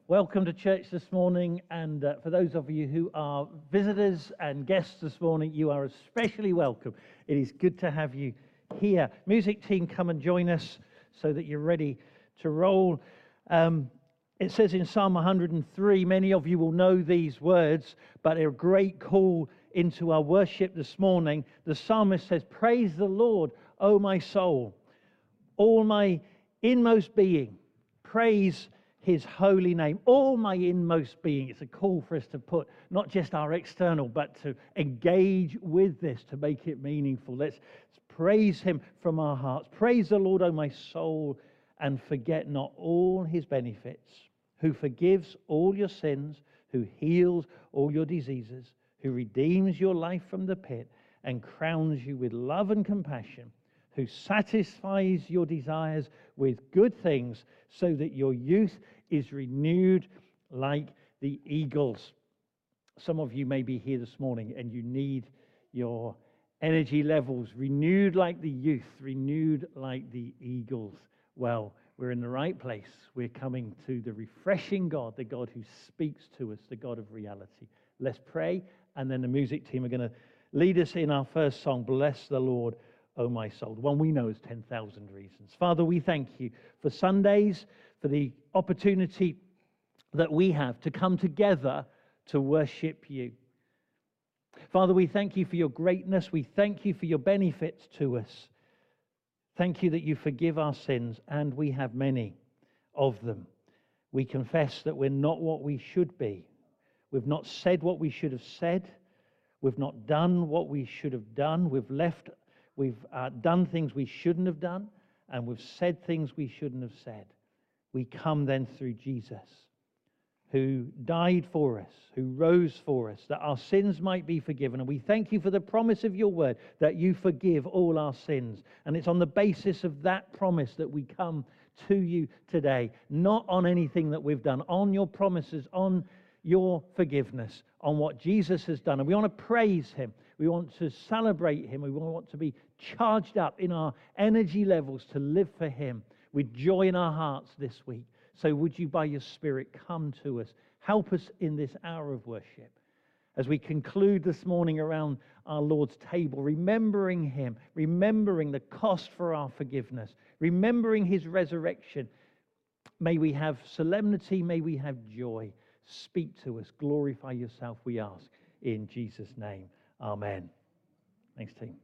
Welcome to church this morning, and for those of you who are visitors and guests this morning, you are especially welcome. It is good to have you here. Music team, come and join us so that you're ready to roll. It says in Psalm 103, many of you will know these words, but a great call into our worship this morning. The psalmist says, "Praise the Lord, O my soul, all my inmost being, praise His holy name." All my inmost being. It's a call for us to put not just our external, but to engage with this to make it meaningful. Let's praise Him from our hearts. Praise the Lord, O my soul, and forget not all His benefits, who forgives all your sins, who heals all your diseases, who redeems your life from the pit and crowns you with love and compassion, who satisfies your desires with good things so that your youth is renewed like the eagles. Some of you may be here this morning and you need your energy levels renewed like the youth, renewed like the eagles. Well, we're in the right place. We're coming to the refreshing God, the God who speaks to us, the God of reality. Let's pray, and then the music team are going to lead us in our first song, "Bless the Lord, O my soul," the one we know as 10,000 Reasons. Father, we thank you for Sundays, for the opportunity that we have to come together to worship you. Father, we thank you for your greatness. We thank you for your benefits to us. Thank you that you forgive our sins, and we have many of them. We confess that we're not what we should be. We've not said what we should have said. We've not done what we should have done. We've done things we shouldn't have done, and we've said things we shouldn't have said. We come then through Jesus, who died for us, who rose for us, that our sins might be forgiven. And we thank you for the promise of your word, that you forgive all our sins. And it's on the basis of that promise that we come to you today, not on anything that we've done, on your promises, on your forgiveness, on what Jesus has done. And we want to praise him. We want to celebrate him. We want to be charged up in our energy levels to live for him with joy in our hearts this week. So would you, by your Spirit, come to us, help us in this hour of worship as we conclude this morning around our Lord's table, remembering him, remembering the cost for our forgiveness, remembering his resurrection. May we have solemnity, may we have joy. Speak to us, glorify yourself, we ask, in Jesus' name. Amen. Thanks, team.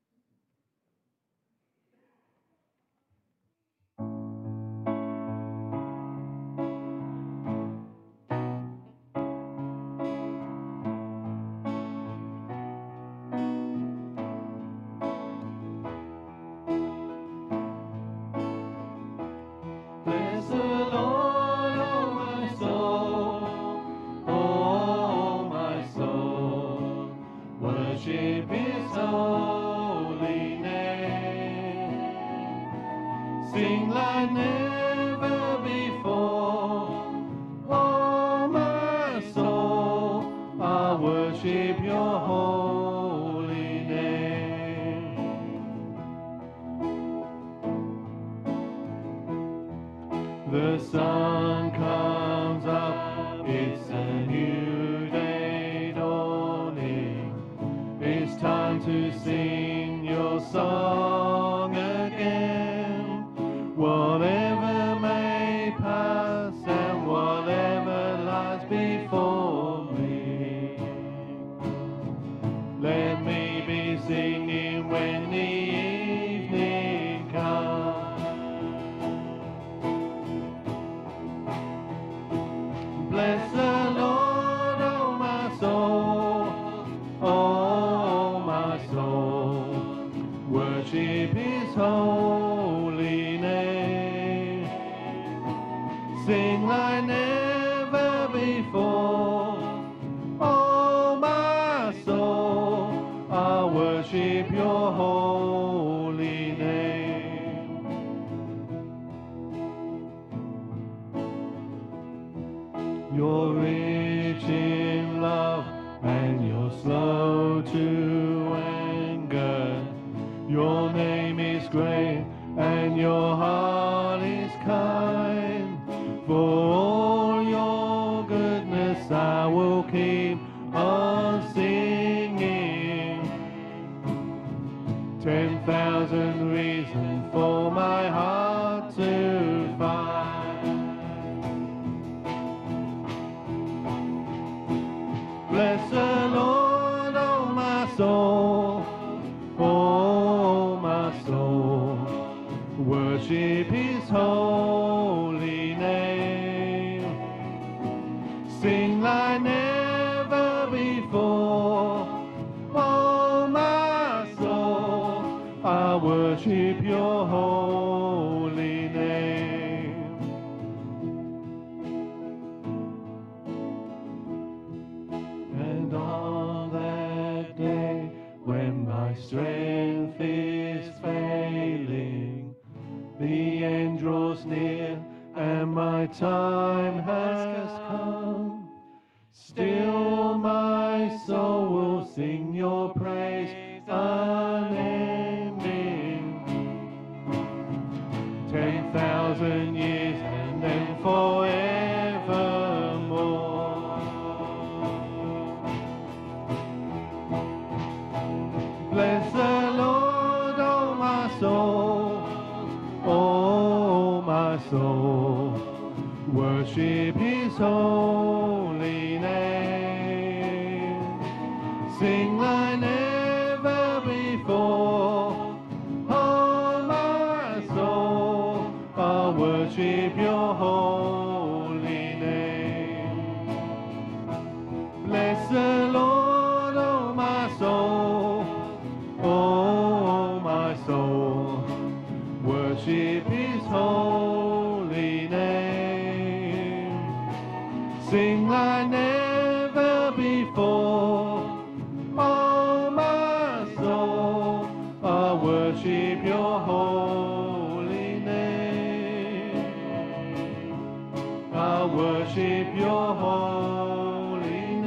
Sing like never before. Oh, my soul, I worship your holy name. The sun comes up, it's a new day dawning. It's time to sing your song again. Whatever may pass and whatever lies before me, let me be singing when the evening comes. Bless the Lord, oh my soul, oh my soul, worship his holy name. Sing like never before. Oh, my soul, I worship your holy name. You're rich in love and you're slow to anger. Your name is great and your heart is kind. For all your keep on singing. 10,000 reasons for my heart to find. Bless the Lord, oh my soul, oh my soul. Worship His holy name. Sing like never before, oh my soul. I worship Your holy name. And on that day when my strength is failing, the end draws near and my time has come, still my soul will sing Your praise unending. 10,000 years and then forevermore. Bless the Lord, oh my soul, oh my soul. Worship His holy name. Sing like never before, oh my soul. I worship Your holy name. Bless the Lord, oh my soul, oh my soul. Worship His holy name. Sing like never before, oh my soul. I worship Your holy name. I worship Your holy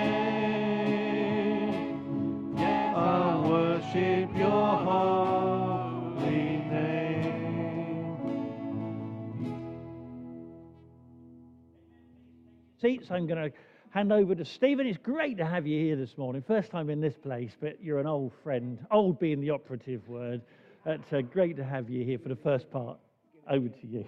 name. Yes, I worship Your holy name. Seats, I'm going to hand over to Stephen. It's great to have you here this morning. First time in this place, but you're an old friend. Old being the operative word. It's great to have you here for the first part. Over to you.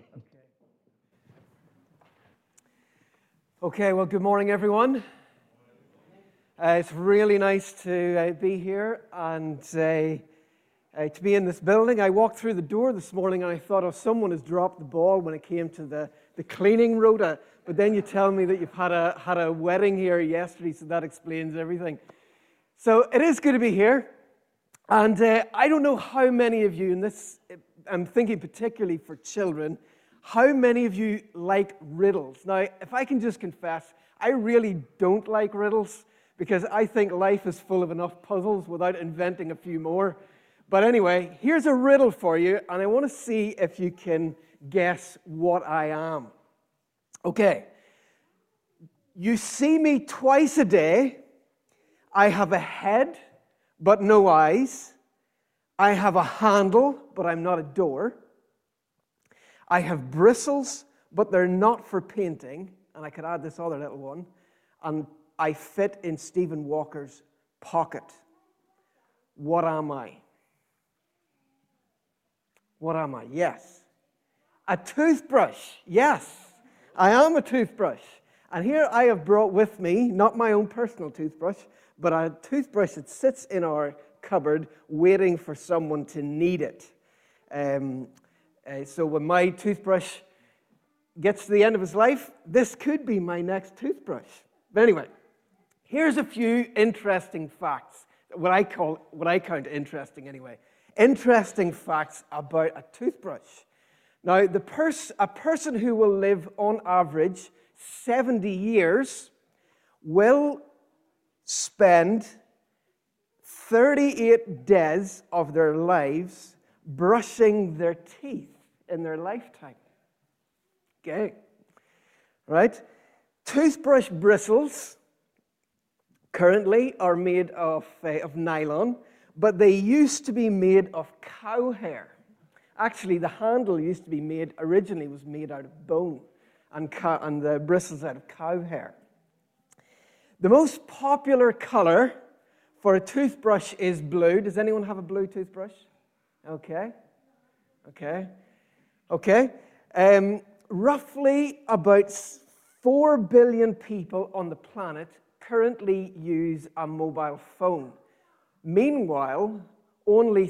Okay, well, good morning, everyone. It's really nice to be here and to be in this building. I walked through the door this morning and I thought, oh, someone has dropped the ball when it came to the cleaning rota. But then you tell me that you've had a wedding here yesterday, so that explains everything. So it is good to be here. And I don't know how many of you, and this, I'm thinking particularly for children, how many of you like riddles? Now, if I can just confess, I really don't like riddles because I think life is full of enough puzzles without inventing a few more. But anyway, here's a riddle for you, and I want to see if you can guess what I am. Okay. You see me twice a day. I have a head, but no eyes. I have a handle, but I'm not a door. I have bristles, but they're not for painting. And I could add this other little one. And I fit in Stephen Walker's pocket. What am I? What am I? Yes. A toothbrush. Yes, I am a toothbrush. And here I have brought with me, not my own personal toothbrush, but a toothbrush that sits in our cupboard waiting for someone to need it. So when my toothbrush gets to the end of his life, this could be my next toothbrush. But anyway, here's a few interesting facts, what I count interesting anyway. Interesting facts about a toothbrush. Now, a person who will live on average 70 years will spend 38 days of their lives brushing their teeth in their lifetime. Okay, right? Toothbrush bristles currently are made of nylon, but they used to be made of cow hair. Actually, the handle originally was made out of bone, and the bristles out of cow hair. The most popular color for a toothbrush is blue. Does anyone have a blue toothbrush? Okay. Roughly about 4 billion people on the planet currently use a mobile phone. Meanwhile, only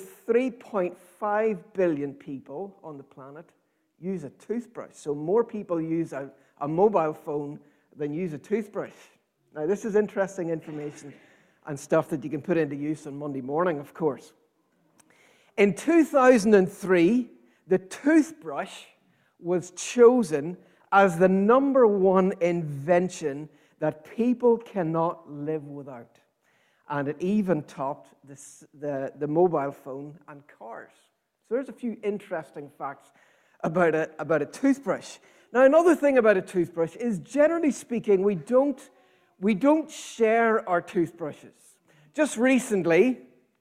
3.5 billion people on the planet use a toothbrush. So more people use a mobile phone than use a toothbrush. Now, this is interesting information and stuff that you can put into use on Monday morning, of course. In 2003, the toothbrush was chosen as the #1 invention that people cannot live without. And it even topped the mobile phone and cars. So there's a few interesting facts about a toothbrush. Now, another thing about a toothbrush is, generally speaking, we don't share our toothbrushes. Just recently,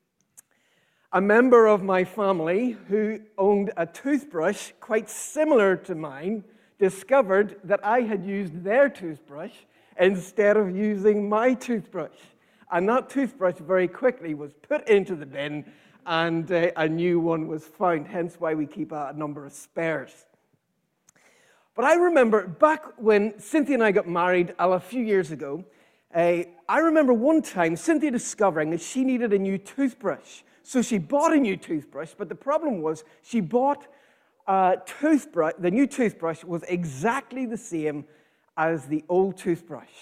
a member of my family who owned a toothbrush quite similar to mine discovered that I had used their toothbrush instead of using my toothbrush. And that toothbrush very quickly was put into the bin, and a new one was found, hence why we keep a number of spares. But I remember back when Cynthia and I got married a few years ago, I remember one time Cynthia discovering that she needed a new toothbrush. So she bought a new toothbrush, but the problem was she bought a toothbrush. The new toothbrush was exactly the same as the old toothbrush.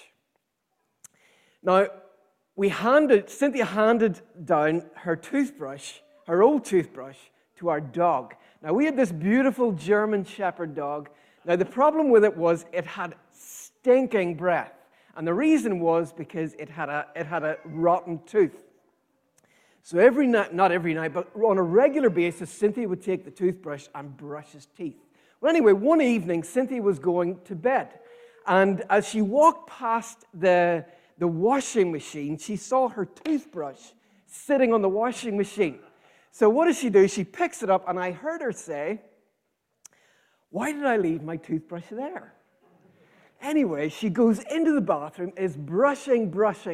Now, Cynthia handed down her toothbrush, her old toothbrush, to our dog. Now, we had this beautiful German Shepherd dog. Now, the problem with it was it had stinking breath. And the reason was because it had a rotten tooth. So every night, not every night, but on a regular basis, Cynthia would take the toothbrush and brush his teeth. Well, anyway, one evening, Cynthia was going to bed. And as she walked past the washing machine, she saw her toothbrush sitting on the washing machine. So what does she do? She picks it up, and I heard her say, "Why did I leave my toothbrush there?" Anyway, she goes into the bathroom, is brushing,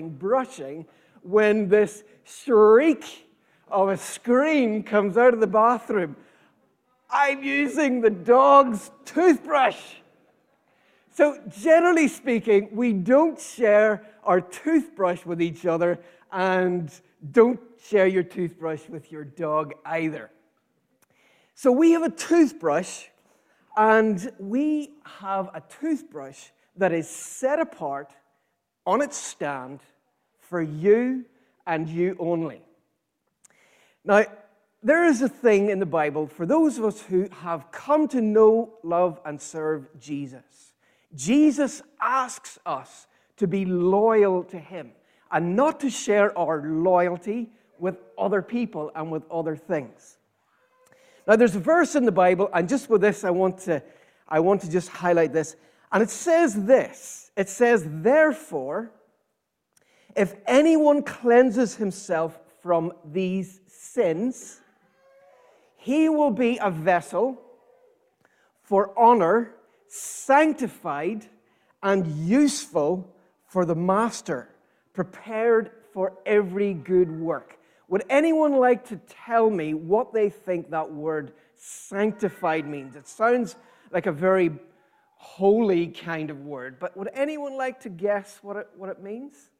when this shriek of a scream comes out of the bathroom. "I'm using the dog's toothbrush." So generally speaking, we don't share our toothbrush with each other, and don't share your toothbrush with your dog either. So we have a toothbrush, and we have a toothbrush that is set apart on its stand for you and you only. Now, there is a thing in the Bible for those of us who have come to know, love, and serve Jesus. Jesus asks us to be loyal to him and not to share our loyalty with other people and with other things. Now, there's a verse in the Bible, and just with this, I want to just highlight this. And it says this. It says, "Therefore, if anyone cleanses himself from these sins, he will be a vessel for honor, sanctified and useful for the master, prepared for every good work." Would anyone like to tell me what they think that word sanctified means? It sounds like a very holy kind of word, but would anyone like to guess what it means?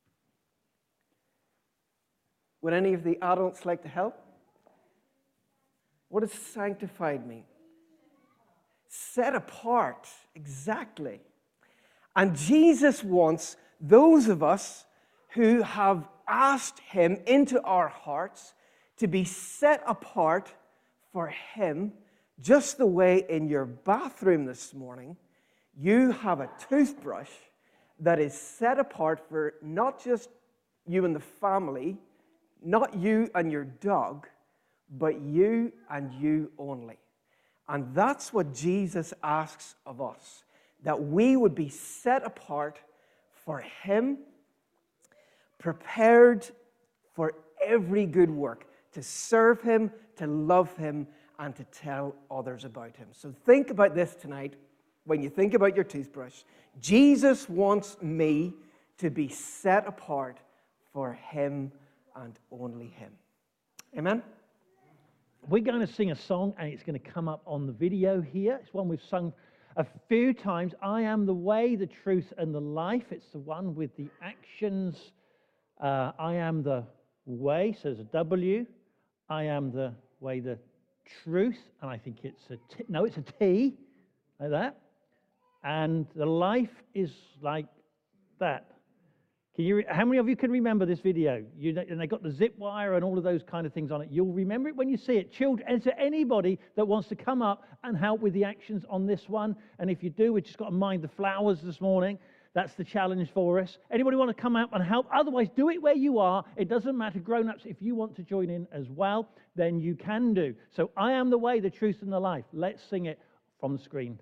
Would any of the adults like to help? What does sanctified mean? Set apart, exactly. And Jesus wants those of us who have asked him into our hearts to be set apart for him, just the way in your bathroom this morning, you have a toothbrush that is set apart for not just you and the family, not you and your dog, but you and you only. And that's what Jesus asks of us, that we would be set apart for him, prepared for every good work, to serve him, to love him, and to tell others about him. So think about this tonight when you think about your toothbrush. Jesus wants me to be set apart for Him and only Him. Amen? We're going to sing a song, and it's going to come up on the video here. It's one we've sung a few times. I am the way, the truth, and the life. It's the one with the actions. I am the way, so there's a W. I am the way, the truth, and I think it's a T. No, it's a T, like that. And the life is like that. How many of you can remember this video? And they got the zip wire and all of those kind of things on it. You'll remember it when you see it. Children, is there anybody that wants to come up and help with the actions on this one? And if you do, we've just got to mind the flowers this morning. That's the challenge for us. Anybody want to come out and help? Otherwise, do it where you are. It doesn't matter. Grown-ups, if you want to join in as well, then you can do. So I am the way, the truth, and the life. Let's sing it from the screen.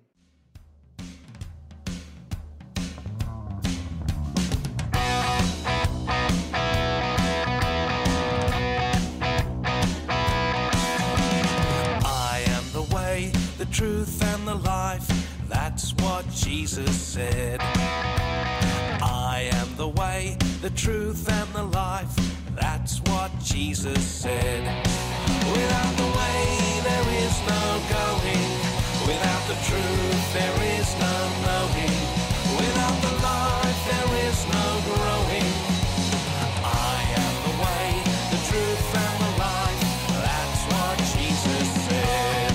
Truth and the life, that's what Jesus said. I am the way, the truth and the life, that's what Jesus said. Without the way there is no going, without the truth there is no knowing, without the life there is no growing. I am the way, the truth and the life, that's what Jesus said.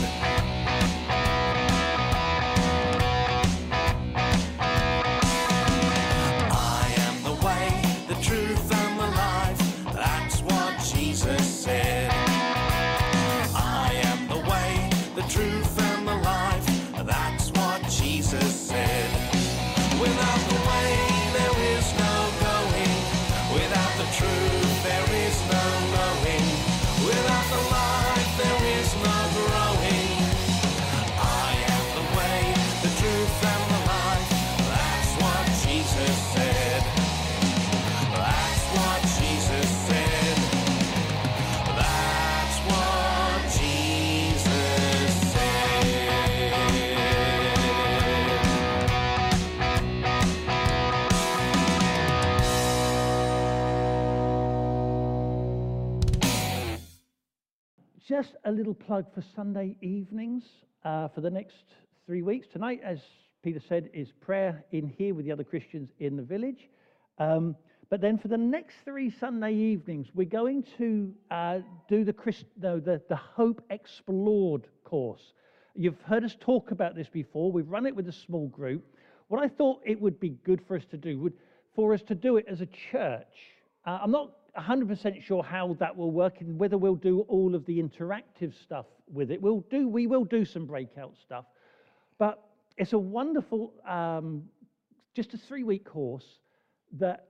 Just a little plug for Sunday evenings for the next 3 weeks. Tonight, as Peter said, is prayer in here with the other Christians in the village. But then for the next 3 Sunday evenings, we're going to do the Hope Explored course. You've heard us talk about this before. We've run it with a small group. What I thought it would be good for us to do it as a church. I'm not 100% sure how that will work and whether we'll do all of the interactive stuff with it. We will do some breakout stuff, but it's a wonderful, just a 3-week course that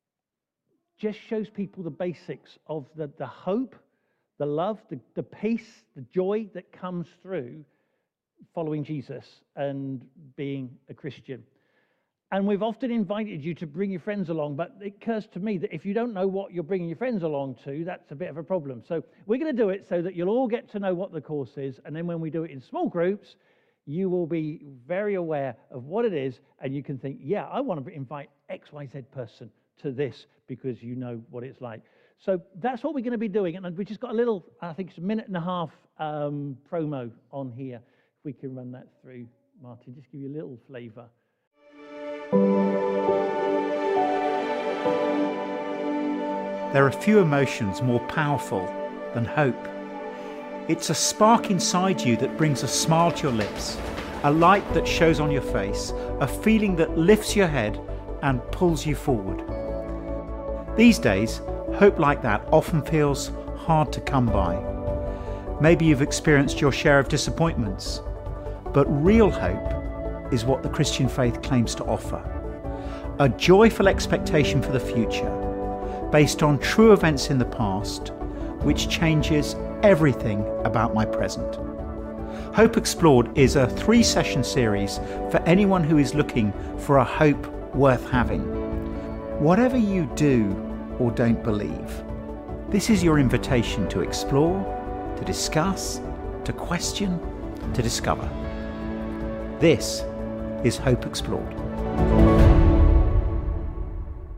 just shows people the basics of the hope, the love, the peace, the joy that comes through following Jesus and being a Christian. And we've often invited you to bring your friends along, but it occurs to me that if you don't know what you're bringing your friends along to, that's a bit of a problem. So we're going to do it so that you'll all get to know what the course is, and then when we do it in small groups, you will be very aware of what it is, and you can think, yeah, I want to invite XYZ person to this because you know what it's like. So that's what we're going to be doing, and we've just got a little, I think it's a 1.5 minute promo on here. If we can run that through, Martin, just give you a little flavour. There are few emotions more powerful than hope. It's a spark inside you that brings a smile to your lips, a light that shows on your face, a feeling that lifts your head and pulls you forward. These days, hope like that often feels hard to come by. Maybe you've experienced your share of disappointments, but real hope is what the Christian faith claims to offer. A joyful expectation for the future, based on true events in the past, which changes everything about my present. Hope Explored is a 3-session series for anyone who is looking for a hope worth having. Whatever you do or don't believe, this is your invitation to explore, to discuss, to question, to discover. This is Hope Explored.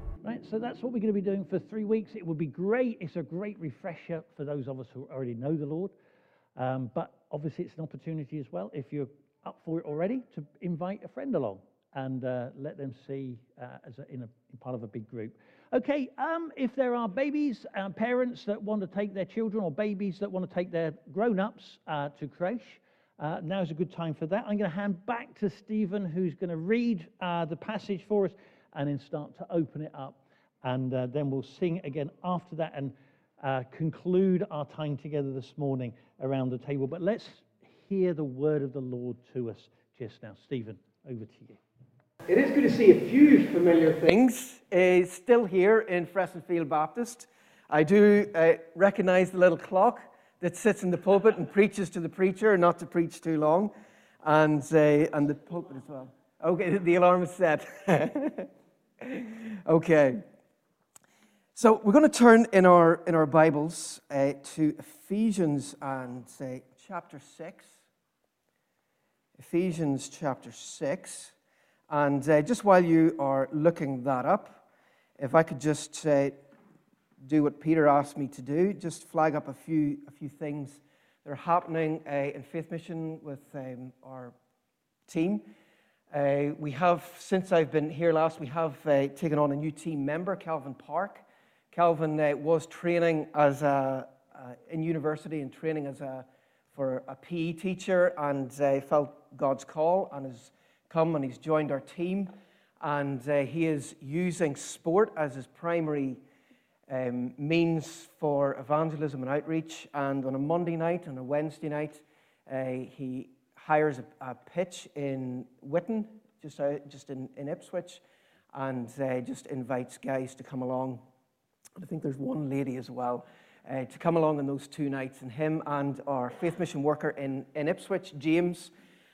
So that's what we're going to be doing for 3 weeks. It would be great. It's a great refresher for those of us who already know the Lord. But obviously, it's an opportunity as well, if you're up for it already, to invite a friend along and let them see in part of a big group. Okay, if there are babies, parents that want to take their children, or babies that want to take their grown-ups to creche, now's a good time for that. I'm going to hand back to Stephen, who's going to read the passage for us and then start to open it up. And then we'll sing again after that and conclude our time together this morning around the table. But let's hear the word of the Lord to us just now. Stephen, over to you. It is good to see a few familiar things still here in Frestonfield Baptist. I do recognize the little clock that sits in the pulpit and preaches to the preacher, not to preach too long, and the pulpit as well. Okay, the alarm is set. Okay. So we're going to turn in our Bibles to Ephesians and chapter 6. Ephesians chapter 6. And just while you are looking that up, if I could just do what Peter asked me to do, just flag up a few things that are happening in Faith Mission with our team. We have, since I've been here last, we have taken on a new team member, Calvin Park. Calvin was training as in university and training for a PE teacher, and felt God's call and has come and he's joined our team, and he is using sport as his primary means for evangelism and outreach. And on a Monday night and a Wednesday night, he hires a pitch in Witten, just in Ipswich, and just invites guys to come along. I think there's one lady as well to come along on those 2 nights. And him and our Faith Mission worker in Ipswich, James,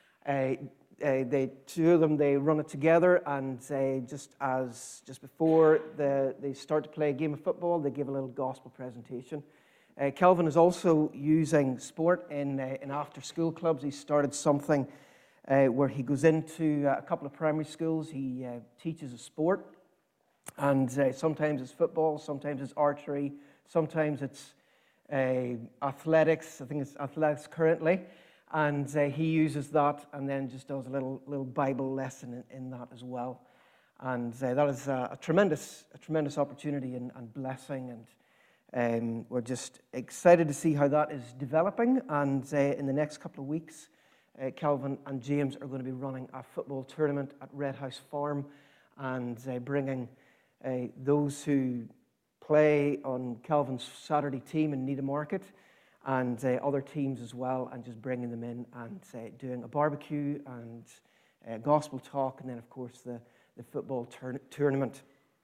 they two of them, they run it together, and just before they start to play a game of football, they give a little gospel presentation. Calvin is also using sport in after-school clubs. He started something where he goes into a couple of primary schools. He teaches a sport, and sometimes it's football, sometimes it's archery, sometimes it's athletics. I think it's athletics currently. And he uses that and then just does a little Bible lesson in that as well. And that is a tremendous opportunity and blessing. And we're just excited to see how that is developing. And in the next couple of weeks, Calvin and James are going to be running a football tournament at Red House Farm, and bringing those who play on Calvin's Saturday team in Needham Market and other teams as well, and just bringing them in and doing a barbecue and gospel talk, and then of course the football tournament.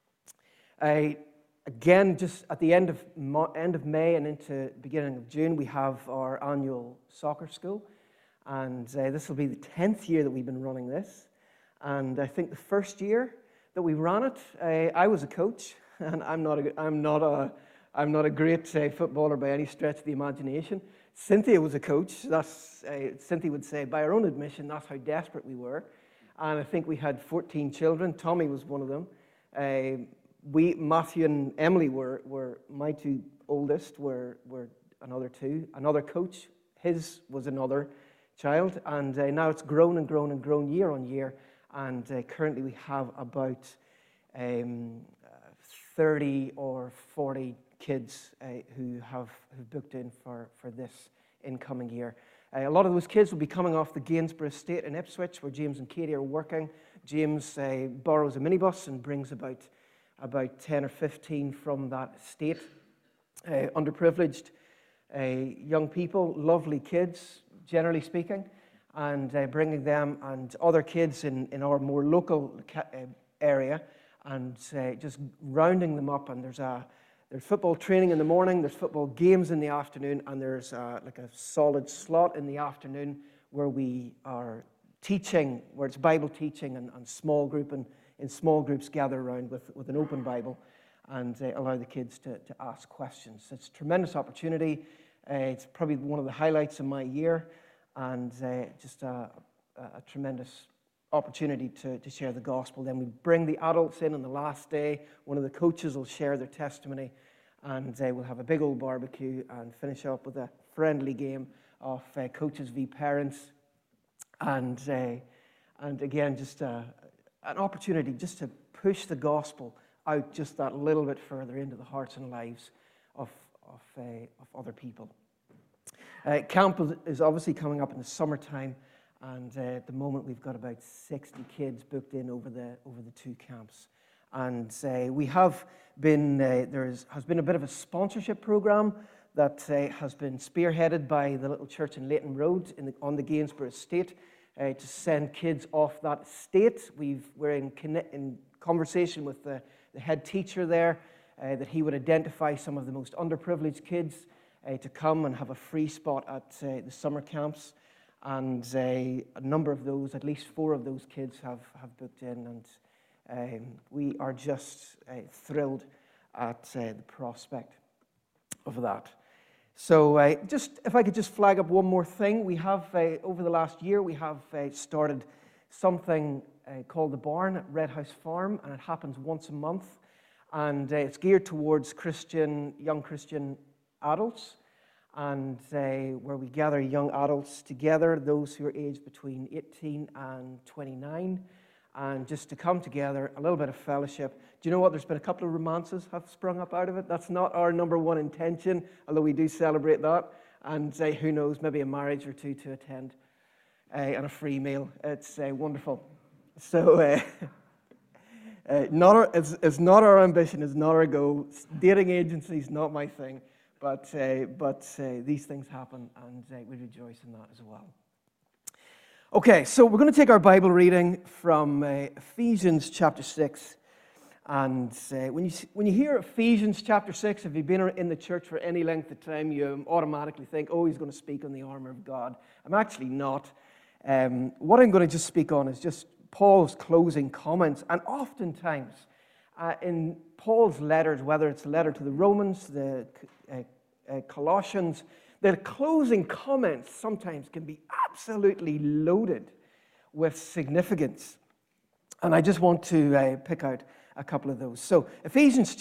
Again, just at the end of May and into beginning of June, we have our annual soccer school, and this will be the 10th year that we've been running this. And I think the first year that we ran it, I was a coach, and I'm not a great footballer by any stretch of the imagination. Cynthia was a coach. Cynthia would say, by our own admission, that's how desperate we were. And I think we had 14 children. Tommy was one of them. Matthew and Emily were my 2 oldest, were another 2. Another coach, his was another child. And now it's grown and grown and grown year on year. And currently we have about 30 or 40 kids who have booked in for this incoming year. A lot of those kids will be coming off the Gainsborough estate in Ipswich, where James and Katie are working. James borrows a minibus and brings about 10 or 15 from that estate. Underprivileged young people, lovely kids, generally speaking, and bringing them and other kids in our more local area, and just rounding them up. And there's football training in the morning, there's football games in the afternoon, and there's like a solid slot in the afternoon where we are teaching, where it's Bible teaching and small group, and in small groups gather around with an open Bible and allow the kids to ask questions. It's a tremendous opportunity. It's probably one of the highlights of my year, and just a tremendous opportunity to share the gospel. Then we bring the adults in on the last day. One of the coaches will share their testimony, and we'll have a big old barbecue and finish up with a friendly game of coaches v parents, and again, just an opportunity just to push the gospel out just that little bit further into the hearts and lives of other people. Camp is obviously coming up in the summertime, and at the moment we've got about 60 kids booked in over the 2 camps. And we have been has been a bit of a sponsorship program that has been spearheaded by the little church in Leighton Road on the Gainsborough estate to send kids off that estate. We're in conversation with the head teacher there that he would identify some of the most underprivileged kids to come and have a free spot at the summer camps. And a number of those, at least 4 of those kids have booked in, and we are just thrilled at the prospect of that. So just if I could just flag up one more thing. We have, over the last year, we have started something called The Barn at Red House Farm, and it happens once a month. And it's geared towards young Christian adults, and where we gather young adults together, those who are aged between 18 and 29, and just to come together, a little bit of fellowship. Do you know what? There's been a couple of romances have sprung up out of it. That's not our number one intention, although we do celebrate that. And who knows, maybe a marriage or 2 to attend, and a free meal. It's wonderful. So it's not our ambition, it's not our goal. Dating agencies, not my thing. But these things happen, and we rejoice in that as well. Okay, so we're going to take our Bible reading from Ephesians chapter 6. And when you hear Ephesians chapter 6, if you've been in the church for any length of time, you automatically think, oh, he's going to speak on the armor of God. I'm actually not. What I'm going to just speak on is just Paul's closing comments. And oftentimes, in Paul's letters, whether it's a letter to the Romans, the Colossians, the closing comments sometimes can be absolutely loaded with significance. And I just want to pick out a couple of those. So Ephesians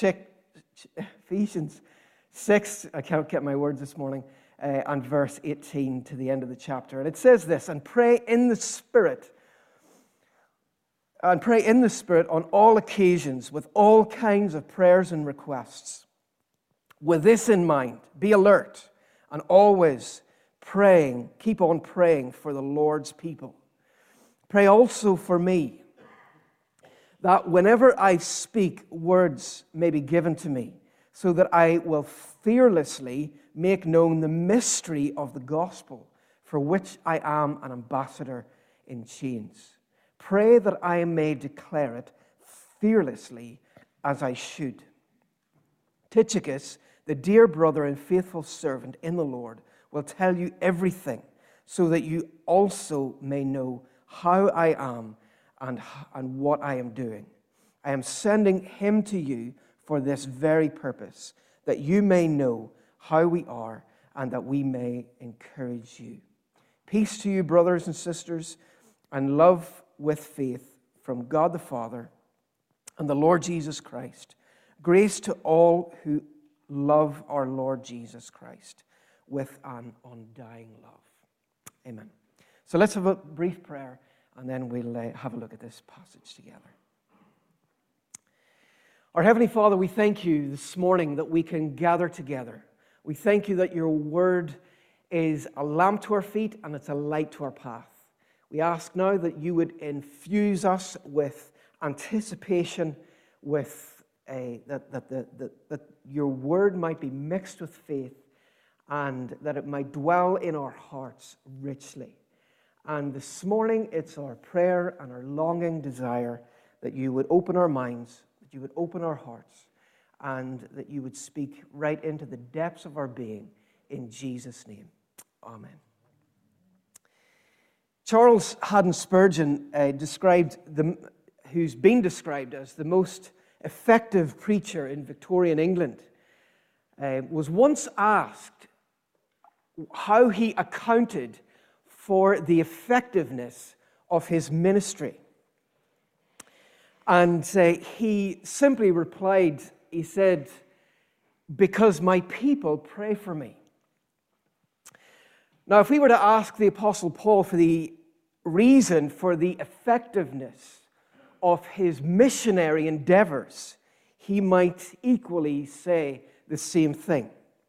6, I can't get my words this morning, and verse 18 to the end of the chapter. And it says this, and pray in the Spirit on all occasions with all kinds of prayers and requests. With this in mind, be alert and always praying, keep on praying for the Lord's people. Pray also for me, that whenever I speak, words may be given to me, so that I will fearlessly make known the mystery of the gospel, for which I am an ambassador in chains. Pray that I may declare it fearlessly as I should. Tychicus, the dear brother and faithful servant in the Lord, will tell you everything, so that you also may know how I am and what I am doing. I am sending him to you for this very purpose, that you may know how we are and that we may encourage you. Peace to you, brothers and sisters, and love with faith from God the Father and the Lord Jesus Christ. Grace to all who love our Lord Jesus Christ with an undying love. Amen. So let's have a brief prayer, and then we'll have a look at this passage together. Our Heavenly Father, we thank you this morning that we can gather together. We thank you that your word is a lamp to our feet and it's a light to our path. We ask now that you would infuse us with anticipation, with that your word might be mixed with faith, and that it might dwell in our hearts richly. And this morning, it's our prayer and our longing desire that you would open our minds, that you would open our hearts, and that you would speak right into the depths of our being. In Jesus' name, amen. Charles Haddon Spurgeon, who's been described as the most effective preacher in Victorian England, was once asked how he accounted for the effectiveness of his ministry. And he simply replied, he said, "Because my people pray for me." Now, if we were to ask the Apostle Paul for the reason for the effectiveness of his missionary endeavors, he might equally say the same thing.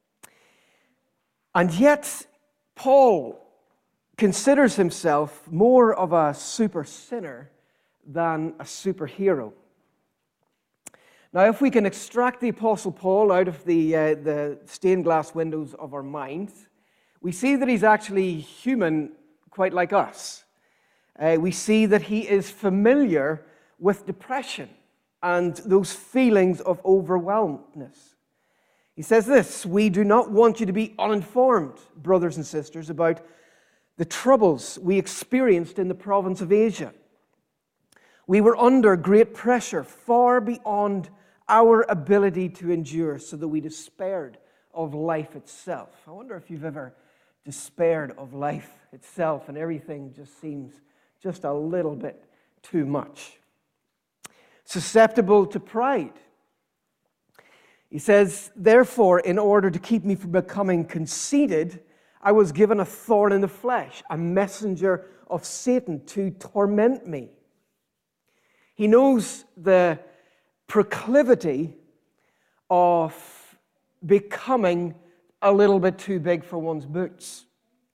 And yet, Paul considers himself more of a super sinner than a superhero. Now, if we can extract the Apostle Paul out of the stained glass windows of our minds, we see that he's actually human, quite like us. We see that he is familiar with depression and those feelings of overwhelmedness. He says this: "We do not want you to be uninformed, brothers and sisters, about the troubles we experienced in the province of Asia. We were under great pressure, far beyond our ability to endure, so that we despaired of life itself." I wonder if you've ever despaired of life itself and everything just seems just a little bit too much. Susceptible to pride. He says, "Therefore, in order to keep me from becoming conceited, I was given a thorn in the flesh, a messenger of Satan to torment me." He knows the proclivity of becoming a little bit too big for one's boots.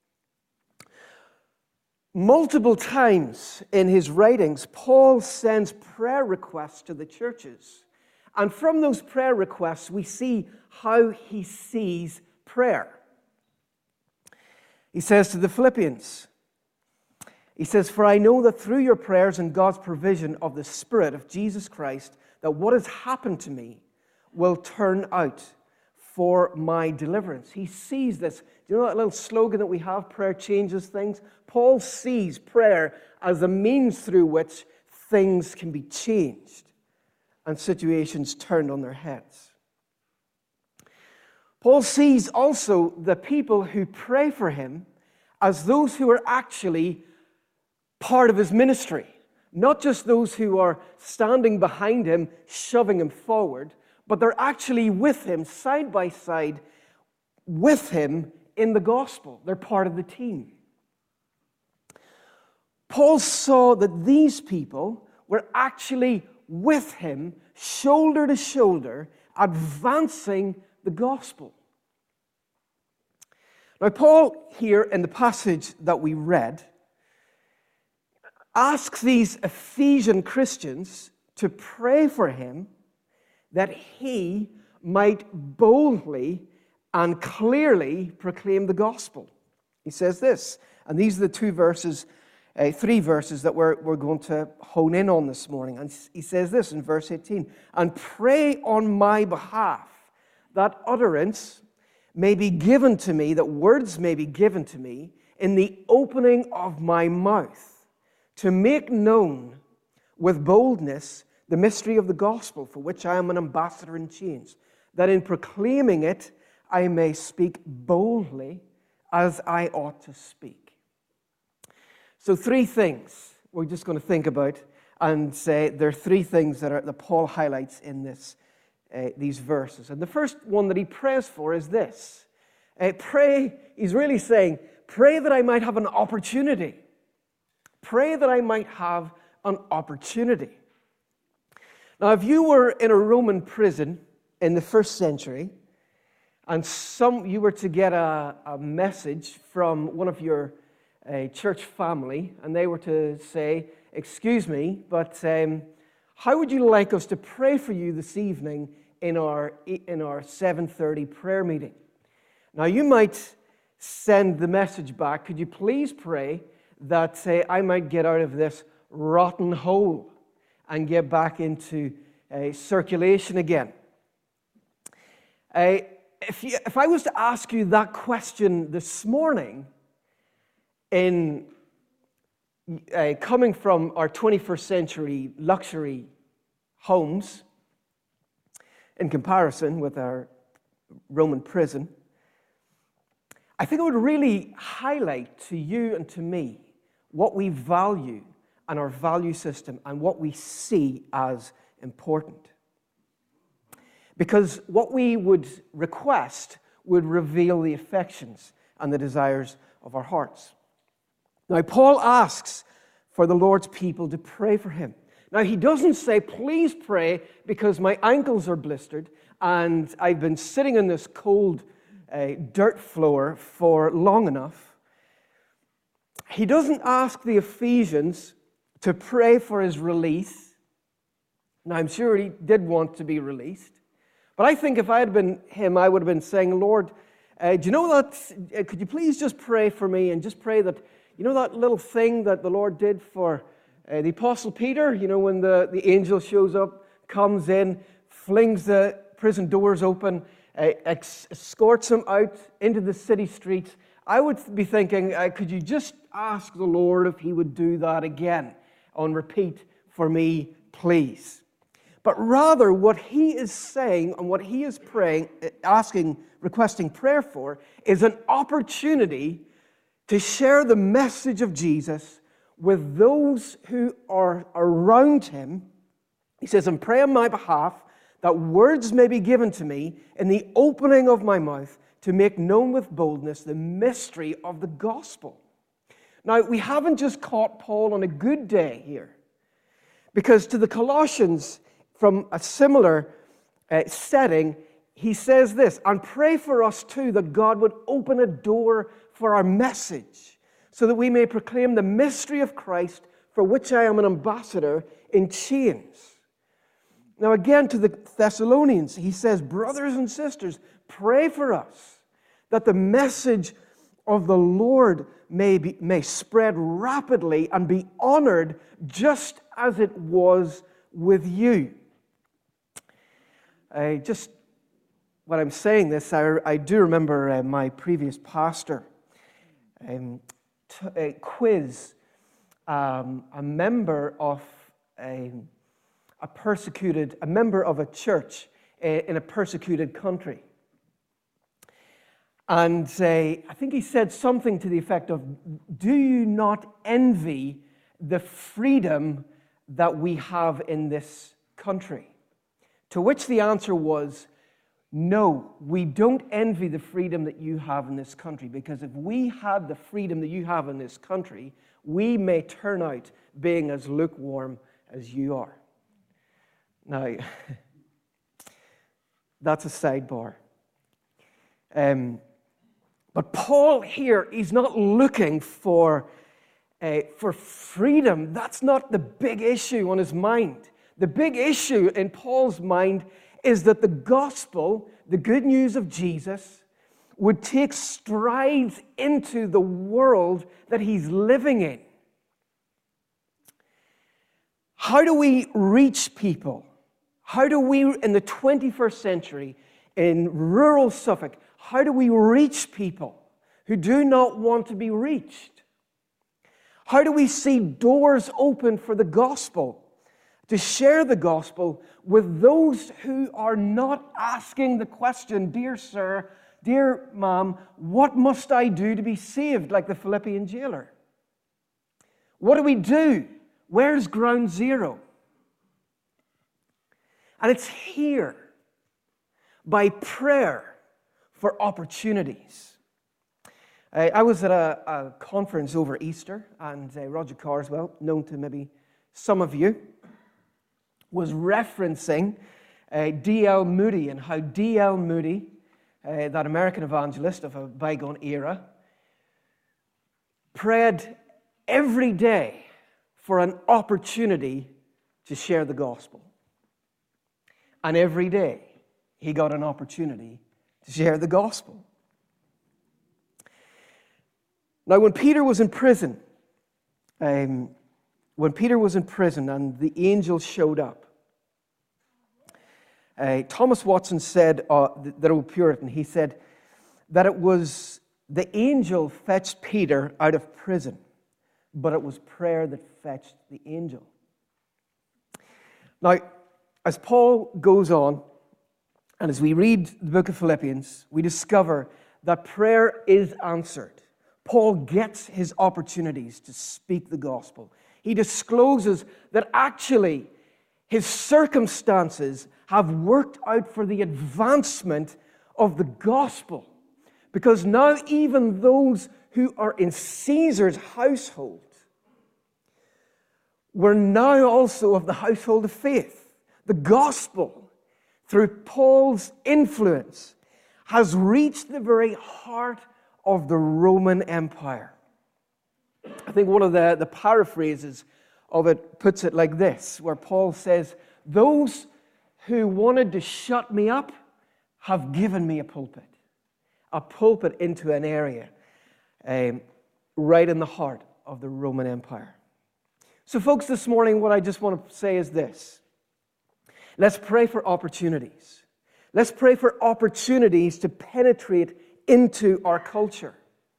Multiple times in his writings, Paul sends prayer requests to the churches. And from those prayer requests, we see how he sees prayer. He says to the Philippians, he says, "For I know that through your prayers and God's provision of the Spirit of Jesus Christ, that what has happened to me will turn out for my deliverance." He sees this. Do you know that little slogan that we have, prayer changes things? Paul sees prayer as a means through which things can be changed and situations turned on their heads. Paul sees also the people who pray for him as those who are actually part of his ministry, not just those who are standing behind him, shoving him forward, but they're actually with him, side by side, with him in the gospel. They're part of the team. Paul saw that these people were actually with him, shoulder to shoulder, advancing the gospel. Now, Paul, here in the passage that we read, asks these Ephesian Christians to pray for him that he might boldly and clearly proclaim the gospel. He says this, and these are the three verses that we're going to hone in on this morning. And he says this in verse 18, "And pray on my behalf that utterance may be given to me, that words may be given to me in the opening of my mouth, to make known with boldness the mystery of the gospel, for which I am an ambassador in chains, that in proclaiming it I may speak boldly as I ought to speak." So three things we're just going to think about, and say there are three things that Paul highlights in these verses. And the first one that he prays for is this. He's really saying, pray that I might have an opportunity. Pray that I might have an opportunity. Now, if you were in a Roman prison in the first century, and you were to get a message from one of your church family, and they were to say, "Excuse me, but how would you like us to pray for you this evening in our 7:30 prayer meeting?" Now, you might send the message back, "Could you please pray that I might get out of this rotten hole and get back into circulation again?" If I was to ask you that question this morning, coming from our 21st century luxury homes, in comparison with our Roman prison, I think it would really highlight to you and to me what we value and our value system and what we see as important. Because what we would request would reveal the affections and the desires of our hearts. Now, Paul asks for the Lord's people to pray for him. Now, he doesn't say, please pray because my ankles are blistered and I've been sitting in this cold dirt floor for long enough. He doesn't ask the Ephesians to pray for his release. Now, I'm sure he did want to be released. But I think if I had been him, I would have been saying, Lord, do you know that, could you please just pray for me and just pray that, you know that little thing that the Lord did for the Apostle Peter, you know, when the angel shows up, comes in, flings the prison doors open, escorts him out into the city streets. I would be thinking, could you just ask the Lord if he would do that again on repeat for me, please? But rather, what he is saying and what he is praying, requesting prayer for, is an opportunity to share the message of Jesus with those who are around him. He says, and pray on my behalf that words may be given to me in the opening of my mouth to make known with boldness the mystery of the gospel. Now, we haven't just caught Paul on a good day here, because to the Colossians, from a similar setting, he says this, and pray for us too that God would open a door for our message so that we may proclaim the mystery of Christ for which I am an ambassador in chains. Now again to the Thessalonians, he says, brothers and sisters, pray for us that the message of the Lord may spread rapidly and be honored just as it was with you. When I'm saying this, I do remember my previous pastor quiz a member of a member of a church in a persecuted country. And I think he said something to the effect of, do you not envy the freedom that we have in this country? To which the answer was, no, we don't envy the freedom that you have in this country, because if we had the freedom that you have in this country, we may turn out being as lukewarm as you are. Now, that's a sidebar. But Paul here, he's not looking for freedom. That's not the big issue on his mind. The big issue in Paul's mind is that the gospel, the good news of Jesus, would take strides into the world that he's living in. How do we reach people? How do we, in the 21st century, in rural Suffolk, how do we reach people who do not want to be reached? How do we see doors open for the gospel, to share the gospel with those who are not asking the question, dear sir, dear ma'am, what must I do to be saved, like the Philippian jailer? What do we do? Where's ground zero? And it's here, by prayer for opportunities. I was at a conference over Easter, and Roger Carswell, known to maybe some of you, was referencing D.L. Moody and how D.L. Moody, that American evangelist of a bygone era, prayed every day for an opportunity to share the gospel. And every day he got an opportunity to share the gospel. Now, when Peter was in prison, and the angel showed up, Thomas Watson said, the old Puritan, he said that it was the angel fetched Peter out of prison, but it was prayer that fetched the angel. Now, as Paul goes on, and as we read the book of Philippians, we discover that prayer is answered. Paul gets his opportunities to speak the gospel. he discloses that actually his circumstances have worked out for the advancement of the gospel. Because now even those who are in Caesar's household were now also of the household of faith. The gospel, through Paul's influence, has reached the very heart of the Roman Empire. I think one of the paraphrases of it puts it like this, where Paul says, "Those who wanted to shut me up have given me a pulpit into an area right in the heart of the Roman Empire." So folks, this morning what I just want to say is this. Let's pray for opportunities. Let's pray for opportunities to penetrate into our culture.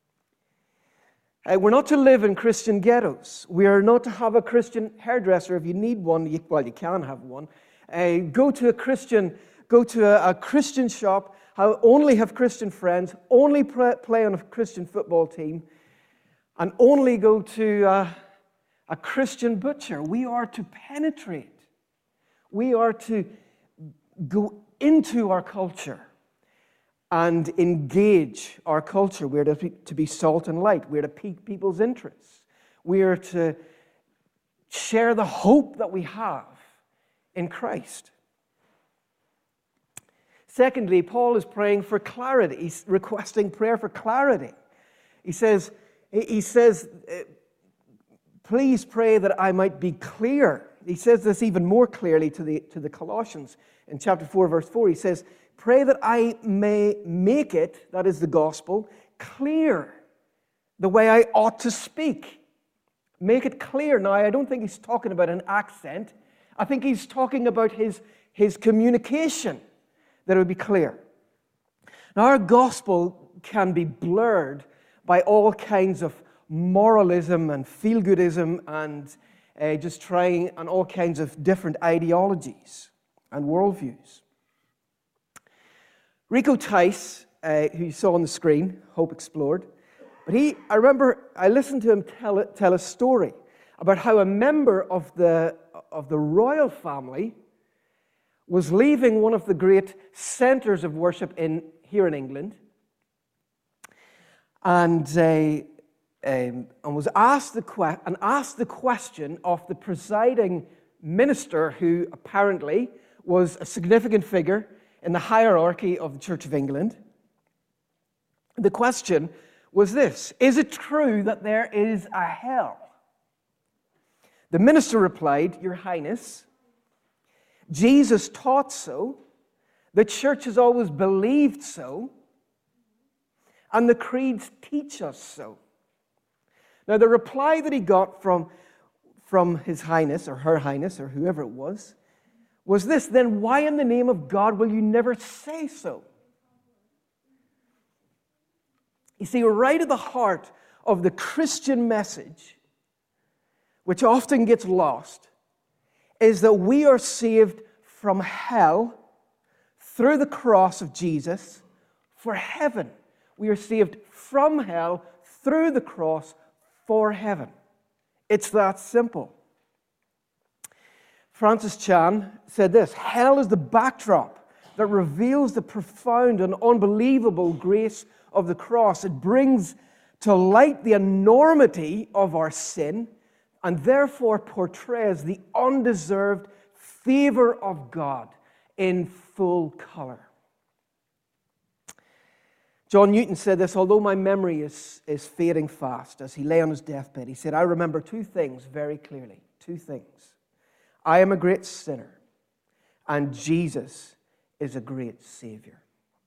We're not to live in Christian ghettos. We are not to have a Christian hairdresser. If you need one, you can have one. Go to a Christian shop, only have Christian friends, only play on a Christian football team, and only go to a Christian butcher. We are to penetrate. We are to go into our culture and engage our culture. We're to be salt and light. We're to pique people's interests. We are to share the hope that we have in Christ. Secondly, Paul is praying for clarity. He's requesting prayer for clarity. He says, please pray that I might be clear. He says this even more clearly to the Colossians. In chapter 4, verse 4, he says, pray that I may make it, that is the gospel, clear the way I ought to speak. Make it clear. Now, I don't think he's talking about an accent. I think he's talking about his communication, that it would be clear. Now, our gospel can be blurred by all kinds of moralism and feel-goodism and just trying on all kinds of different ideologies and worldviews. Rico Tice, who you saw on the screen, Hope Explored, but I remember I listened to him tell a story about how a member of the royal family was leaving one of the great centers of worship here in England, and was asked the question of the presiding minister, who apparently was a significant figure in the hierarchy of the Church of England. The question was this: is it true that there is a hell? The minister replied, Your Highness, Jesus taught so, the Church has always believed so, and the creeds teach us so. Now, the reply that he got from His Highness, or Her Highness, or whoever it was this: then why in the name of God will you never say so? You see, right at the heart of the Christian message, which often gets lost, is that we are saved from hell through the cross of Jesus for heaven. We are saved from hell through the cross for heaven. It's that simple. Francis Chan said this: hell is the backdrop that reveals the profound and unbelievable grace of the cross. It brings to light the enormity of our sin and therefore portrays the undeserved favor of God in full color. John Newton said this: although my memory is fading fast, as he lay on his deathbed, he said, I remember two things very clearly. Two things. I am a great sinner, and Jesus is a great Savior.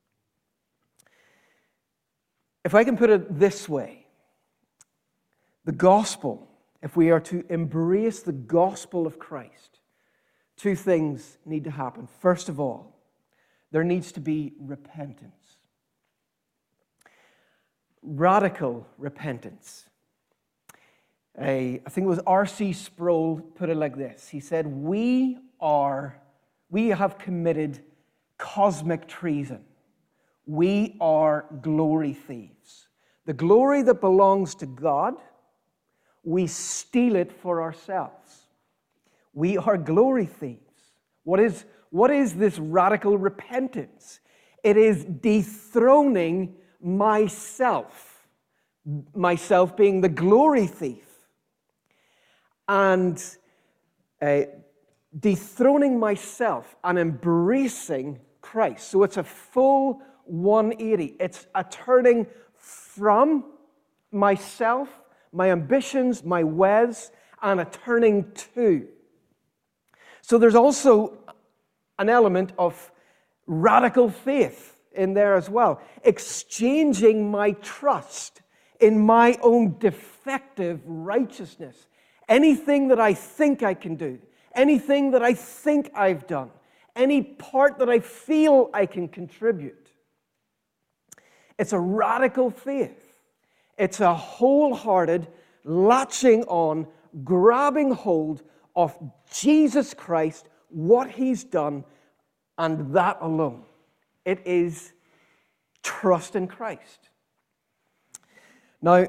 If I can put it this way, the gospel, if we are to embrace the gospel of Christ, two things need to happen. First of all, there needs to be repentance. Radical repentance. I think it was R.C. Sproul put it like this. He said, we have committed cosmic treason. We are glory thieves. The glory that belongs to God, we steal it for ourselves. We are glory thieves. What is this radical repentance? It is dethroning myself being the glory thief, and dethroning myself and embracing Christ. So it's a full 180. It's a turning from myself, my ambitions, my ways, and a turning to. So there's also an element of radical faith in there as well. Exchanging my trust in my own defective righteousness. Anything that I think I can do, anything that I think I've done, any part that I feel I can contribute. It's a radical faith. It's a wholehearted latching on, grabbing hold of Jesus Christ, what He's done, and that alone. It is trust in Christ. Now,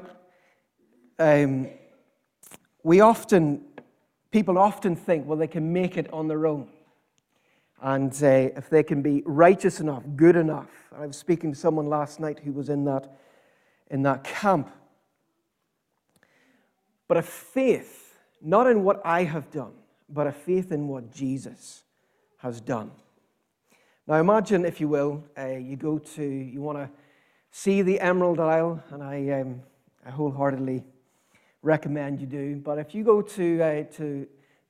people often think, well, they can make it on their own. And if they can be righteous enough, good enough. I was speaking to someone last night who was in that camp. But a faith, not in what I have done, but a faith in what Jesus has done. Now imagine, if you will, you want to see the Emerald Isle, and I wholeheartedly recommend you do. But if you go to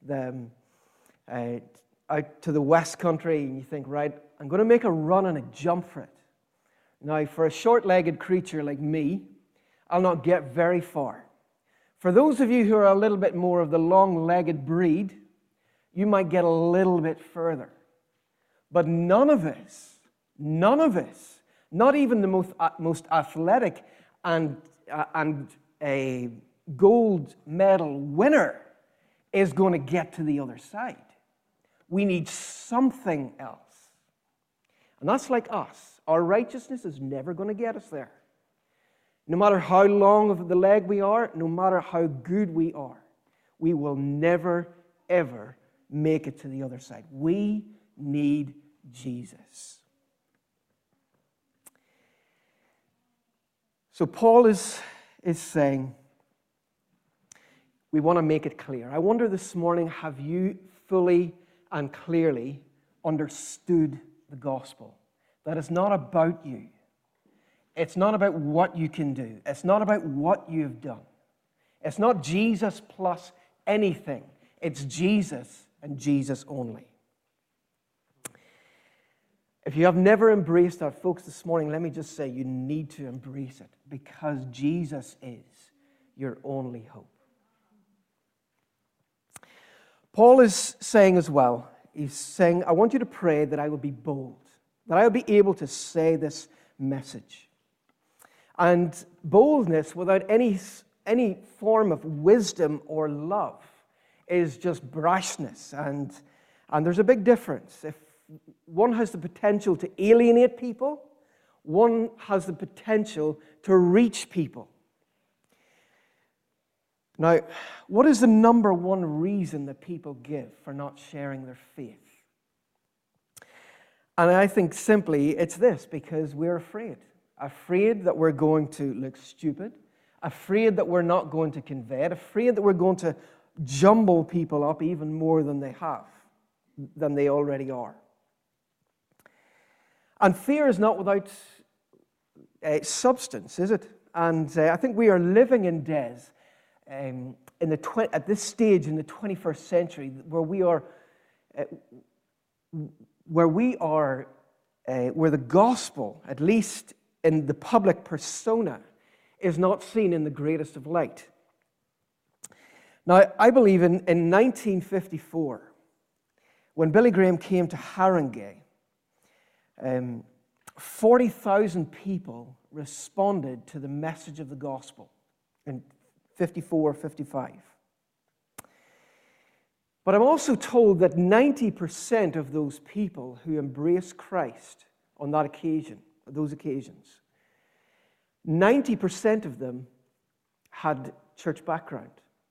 the West Country and you think, right, I'm going to make a run and a jump for it. Now, for a short-legged creature like me, I'll not get very far. For those of you who are a little bit more of the long-legged breed, you might get a little bit further. But none of us, not even the most athletic and a gold medal winner, is going to get to the other side. We need something else. And that's like us. Our righteousness is never going to get us there. No matter how long of the leg we are, no matter how good we are, we will never, ever make it to the other side. We need Jesus. So Paul is saying, we want to make it clear. I wonder this morning, have you fully and clearly understood the gospel? That it's not about you. It's not about what you can do. It's not about what you've done. It's not Jesus plus anything. It's Jesus and Jesus only. If you have never embraced that, folks, this morning, let me just say you need to embrace it, because Jesus is your only hope. Paul is saying as well, he's saying, I want you to pray that I will be bold, that I will be able to say this message. And boldness without any form of wisdom or love is just brashness. And there's a big difference. If one has the potential to alienate people, one has the potential to reach people. Now, what is the number one reason that people give for not sharing their faith? And I think simply it's this: because we're afraid. Afraid that we're going to look stupid, afraid that we're not going to convey it, afraid that we're going to jumble people up even more than they already are. And fear is not without substance, is it? And I think we are living in days, at this stage in the 21st century, where the gospel, at least in the public persona, is not seen in the greatest of light. Now, I believe in 1954, when Billy Graham came to Haringey, 40,000 people responded to the message of the gospel in 54, 55. But I'm also told that 90% of those people who embraced Christ on those occasions, 90% of them had church background.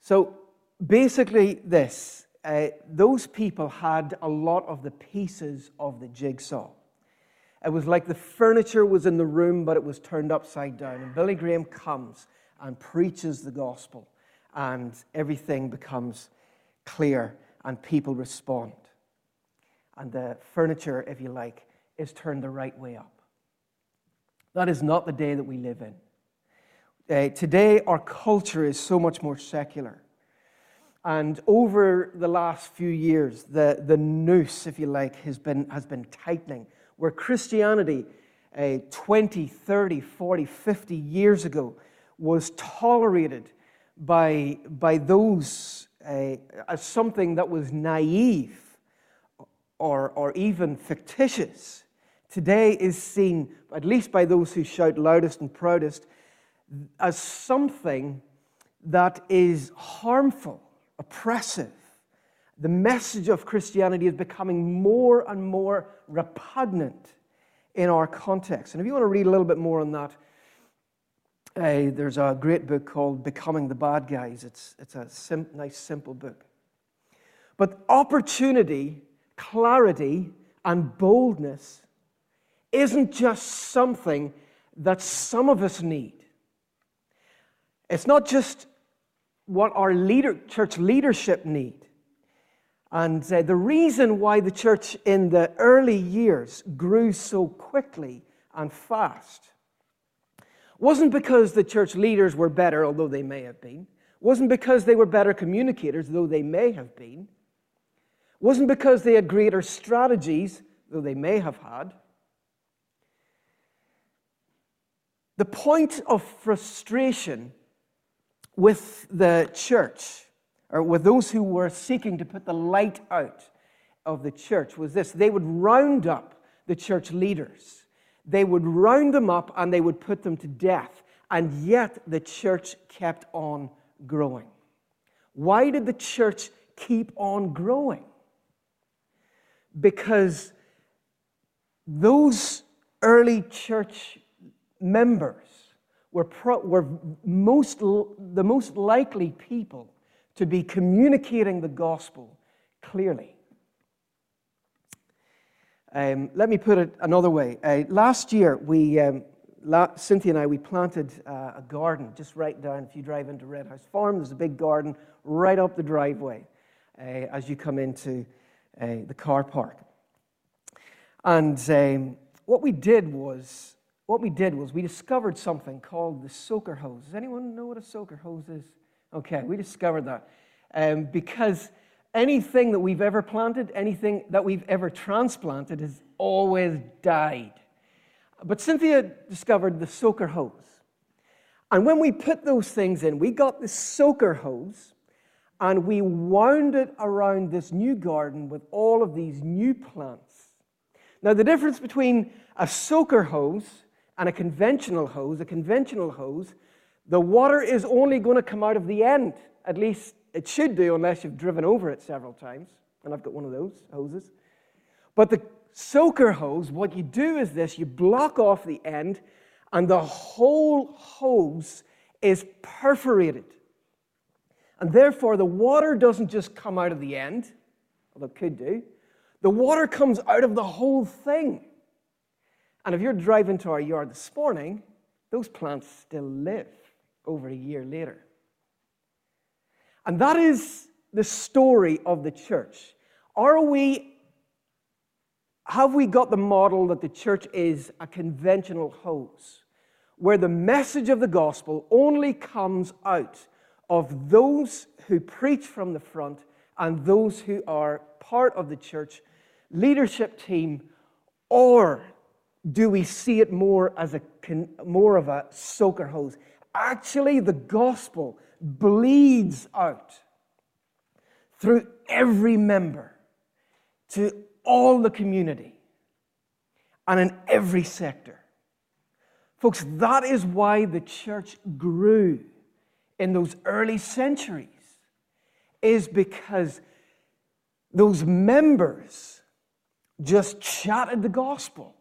So basically this, those people had a lot of the pieces of the jigsaw. It was like the furniture was in the room, but it was turned upside down. And Billy Graham comes and preaches the gospel, and everything becomes clear, and people respond. And the furniture, if you like, is turned the right way up. That is not the day that we live in. Today, our culture is so much more secular. And over the last few years, the noose, if you like, has been tightening. Where Christianity 20, 30, 40, 50 years ago was tolerated by those as something that was naive or even fictitious, today is seen, at least by those who shout loudest and proudest, as something that is harmful, oppressive. The message of Christianity is becoming more and more repugnant in our context. And if you want to read a little bit more on that, there's a great book called Becoming the Bad Guys. It's a nice, simple book. But opportunity, clarity, and boldness isn't just something that some of us need. It's not just what our church leadership need. And the reason why the church in the early years grew so quickly and fast wasn't because the church leaders were better, although they may have been. Wasn't because they were better communicators, though they may have been. Wasn't because they had greater strategies, though they may have had. The point of frustration with the church, or with those who were seeking to put the light out of the church, was this: they would round up the church leaders. They would round them up and they would put them to death. And yet the church kept on growing. Why did the church keep on growing? Because those early church members were the most likely people to be communicating the gospel clearly. Let me put it another way. Last year, Cynthia and I, we planted a garden just right down. If you drive into Red House Farm, there's a big garden right up the driveway as you come into the car park. And what we did was we discovered something called the soaker hose. Does anyone know what a soaker hose is? Okay, we discovered that because anything that we've ever planted, anything that we've ever transplanted has always died. But Cynthia discovered the soaker hose. And when we put those things in, we got the soaker hose and we wound it around this new garden with all of these new plants. Now, the difference between a soaker hose and a conventional hose, the water is only going to come out of the end. At least it should do, unless you've driven over it several times. And I've got one of those hoses. But the soaker hose, what you do is this: you block off the end, and the whole hose is perforated. And therefore, the water doesn't just come out of the end, although it could do. The water comes out of the whole thing. And if you're driving to our yard this morning, those plants still live over a year later. And that is the story of the church. Have we got the model that the church is a conventional hose, where the message of the gospel only comes out of those who preach from the front and those who are part of the church leadership team, or do we see it more as more of a soaker hose? Actually, the gospel bleeds out through every member to all the community and in every sector. Folks, that is why the church grew in those early centuries, is because those members just chatted the gospel.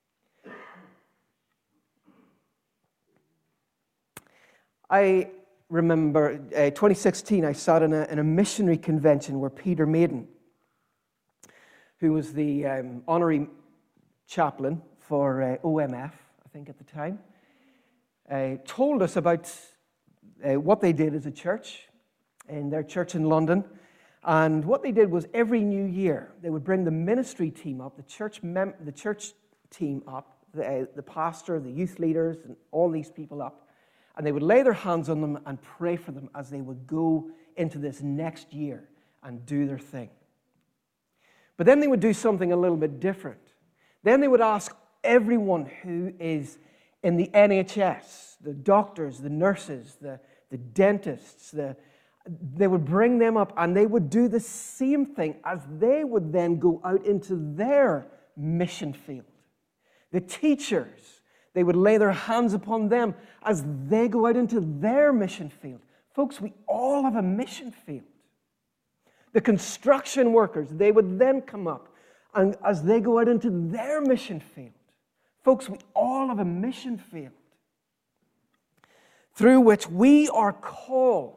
I remember 2016, I sat in a missionary convention where Peter Maiden, who was the honorary chaplain for OMF, I think at the time, told us about what they did as a church in their church in London. And what they did was every new year, they would bring the ministry team up, the church team up, the pastor, the youth leaders, and all these people up. And they would lay their hands on them and pray for them as they would go into this next year and do their thing. But then they would do something a little bit different. Then they would ask everyone who is in the NHS, the doctors, the nurses, the dentists, they would bring them up and they would do the same thing as they would then go out into their mission field. The teachers, they would lay their hands upon them as they go out into their mission field. Folks, we all have a mission field. The construction workers, they would then come up and as they go out into their mission field. Folks, we all have a mission field through which we are called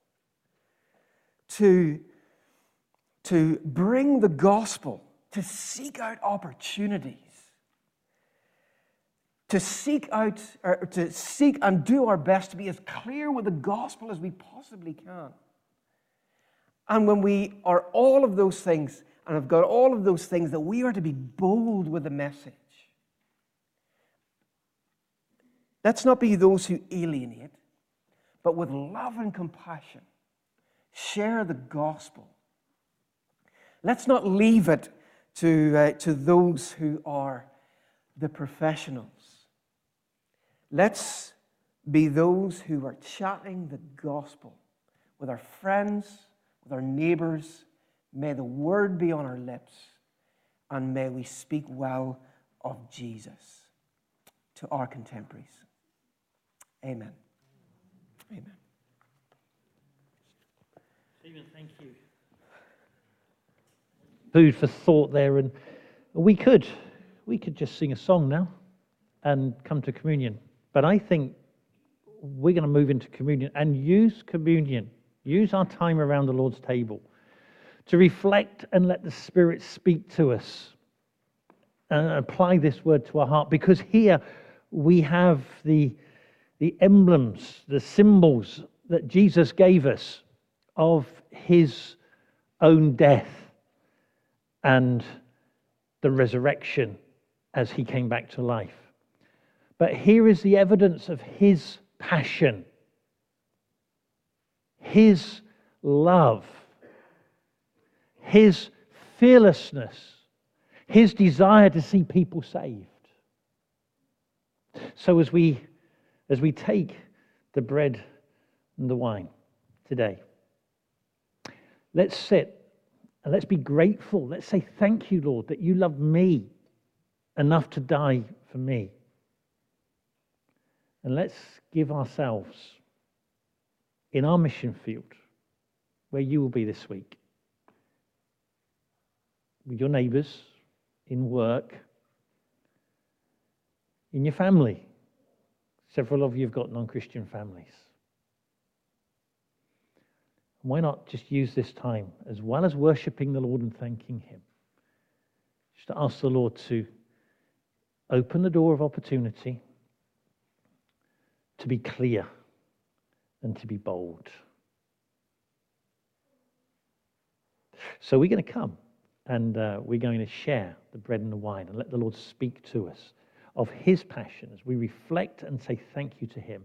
to bring the gospel, to seek out opportunities, to seek and do our best to be as clear with the gospel as we possibly can. And when we are all of those things and have got all of those things, that we are to be bold with the message. Let's not be those who alienate, but with love and compassion, share the gospel. Let's not leave it to those who are the professionals. Let's be those who are chatting the gospel with our friends, with our neighbors. May the word be on our lips, and may we speak well of Jesus to our contemporaries. Amen. Amen. Stephen, thank you. Food for thought there, and we could just sing a song now and come to communion. But I think we're going to move into communion and use communion, use our time around the Lord's table to reflect and let the Spirit speak to us and apply this word to our heart. Because here we have the emblems, the symbols that Jesus gave us of his own death and the resurrection as he came back to life. But here is the evidence of his passion, his love, his fearlessness, his desire to see people saved. So as we take the bread and the wine today, let's sit and let's be grateful. Let's say, thank you, Lord, that you loved me enough to die for me. And let's give ourselves in our mission field, where you will be this week, with your neighbours, in work, in your family. Several of you have got non-Christian families. Why not just use this time, as well as worshipping the Lord and thanking him, just to ask the Lord to open the door of opportunity, to be clear and to be bold. So we're going to come and we're going to share the bread and the wine and let the Lord speak to us of his passion as we reflect and say thank you to him.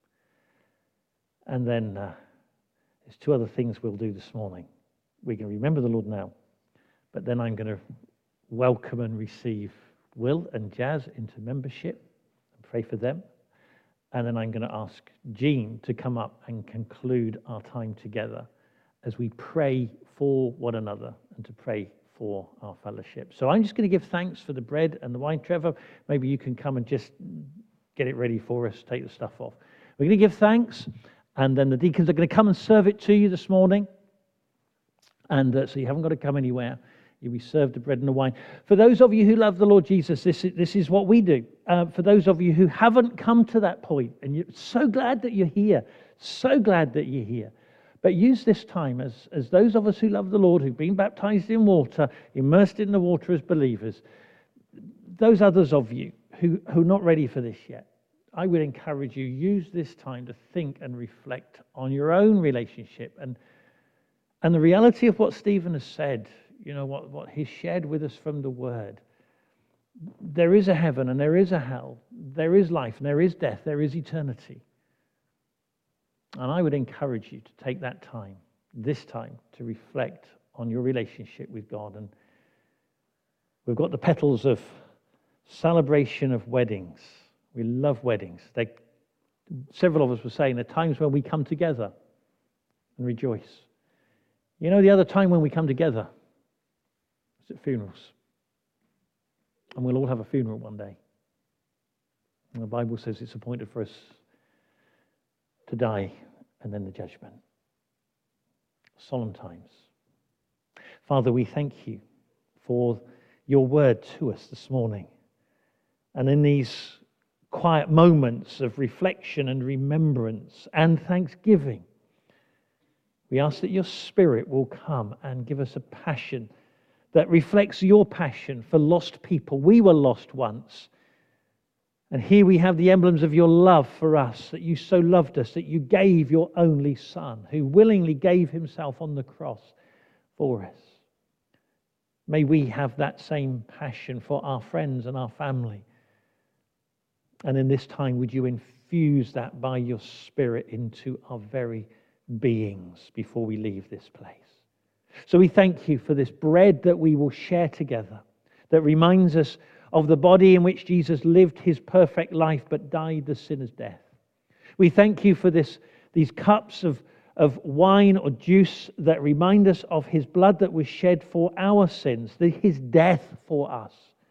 And then there's two other things we'll do this morning. We can remember the Lord now, but then I'm going to welcome and receive Will and Jazz into membership and pray for them. And then I'm going to ask Jean to come up and conclude our time together as we pray for one another and to pray for our fellowship. So I'm just going to give thanks for the bread and the wine. Trevor, maybe you can come and just get it ready for us, take the stuff off. We're going to give thanks, and then the deacons are going to come and serve it to you this morning. And so you haven't got to come anywhere. You'll be served the bread and the wine. For those of you who love the Lord Jesus, this is what we do. For those of you who haven't come to that point, and you're so glad that you're here So glad that you're here. But use this time as those of us who love the Lord, who've been baptized in water, immersed in the water as believers, those others of you who are not ready for this yet, I would encourage you, use this time to think and reflect on your own relationship and the reality of what Stephen has said, what he's shared with us from the Word. There is a heaven and there is a hell. There is life and there is death. There is eternity. And I would encourage you to take that time, this time, to reflect on your relationship with God. And we've got the petals of celebration of weddings. We love weddings. Several of us were saying there are times when we come together and rejoice. The other time when we come together is at funerals. And we'll all have a funeral one day. And the Bible says it's appointed for us to die and then the judgment. Solemn times. Father, we thank you for your word to us this morning. And in these quiet moments of reflection and remembrance and thanksgiving, we ask that your Spirit will come and give us a passion that reflects your passion for lost people. We were lost once. And here we have the emblems of your love for us, that you so loved us, that you gave your only Son, who willingly gave himself on the cross for us. May we have that same passion for our friends and our family. And in this time, would you infuse that by your Spirit into our very beings before we leave this place? So we thank you for this bread that we will share together, that reminds us of the body in which Jesus lived his perfect life but died the sinner's death. We thank you for these cups of wine or juice that remind us of his blood that was shed for our sins, his death for us.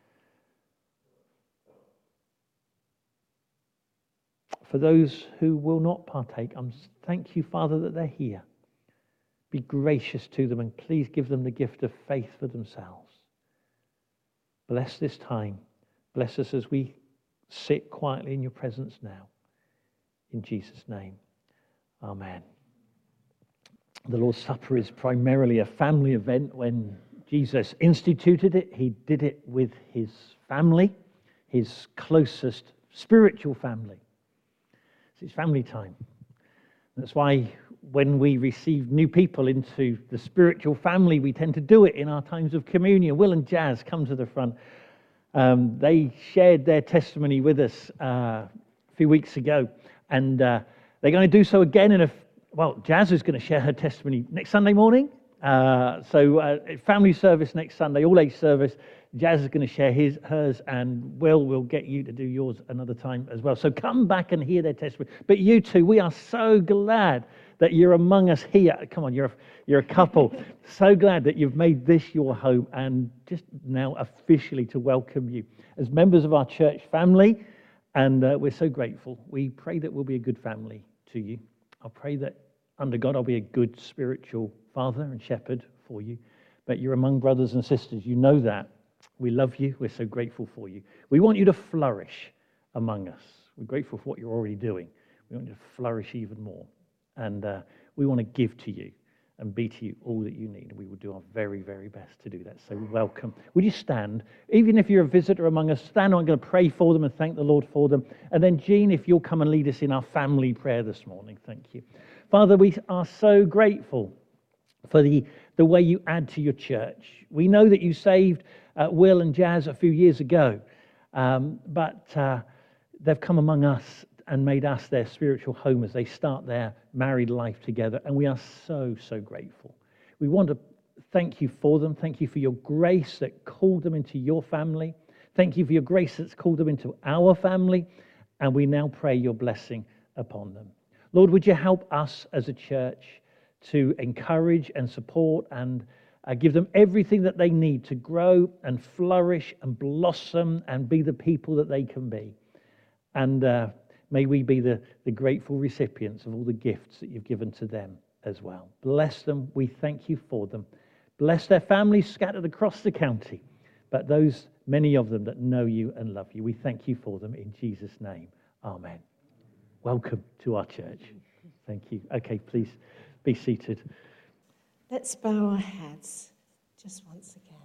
For those who will not partake, thank you, Father, that they're here. Be gracious to them and please give them the gift of faith for themselves. Bless this time. Bless us as we sit quietly in your presence now. In Jesus' name, amen. The Lord's Supper is primarily a family event. When Jesus instituted it, he did it with his family, his closest spiritual family. It's family time. That's why when we receive new people into the spiritual family, we tend to do it in our times of communion. Will and Jazz, come to the front. They shared their testimony with us a few weeks ago, and they're going to do so again Jazz is going to share her testimony next Sunday morning. So family service next Sunday, all-age service. Jazz is going to share hers, and will get you to do yours another time as well. So come back and hear their testimony. But you two, we are so glad that you're among us here. Come on, you're a couple. So glad that you've made this your home, and just now officially to welcome you as members of our church family. And we're so grateful. We pray that we'll be a good family to you. I pray that under God I'll be a good spiritual father and shepherd for you. But you're among brothers and sisters. You know that. We love you. We're so grateful for you. We want you to flourish among us. We're grateful for what you're already doing. We want you to flourish even more. And we want to give to you and be to you all that you need. And we will do our very, very best to do that. So welcome. Would you stand? Even if you're a visitor among us, stand. I'm going to pray for them and thank the Lord for them. And then, Jean, if you'll come and lead us in our family prayer this morning. Thank you. Father, we are so grateful for the way you add to your church. We know that you saved Will and Jazz a few years ago, but they've come among us and made us their spiritual home as they start their married life together, and we are so, so grateful. We want to thank you for them. Thank you for your grace that called them into your family. Thank you for your grace that's called them into our family, and we now pray your blessing upon them. Lord, would you help us as a church to encourage and support and give them everything that they need to grow and flourish and blossom and be the people that they can be. And may we be the grateful recipients of all the gifts that you've given to them as well. Bless them. We thank you for them. Bless their families scattered across the county, but those, many of them that know you and love you. We thank you for them in Jesus' name. Amen. Welcome to our church. Thank you. Okay, please be seated. Let's bow our heads just once again.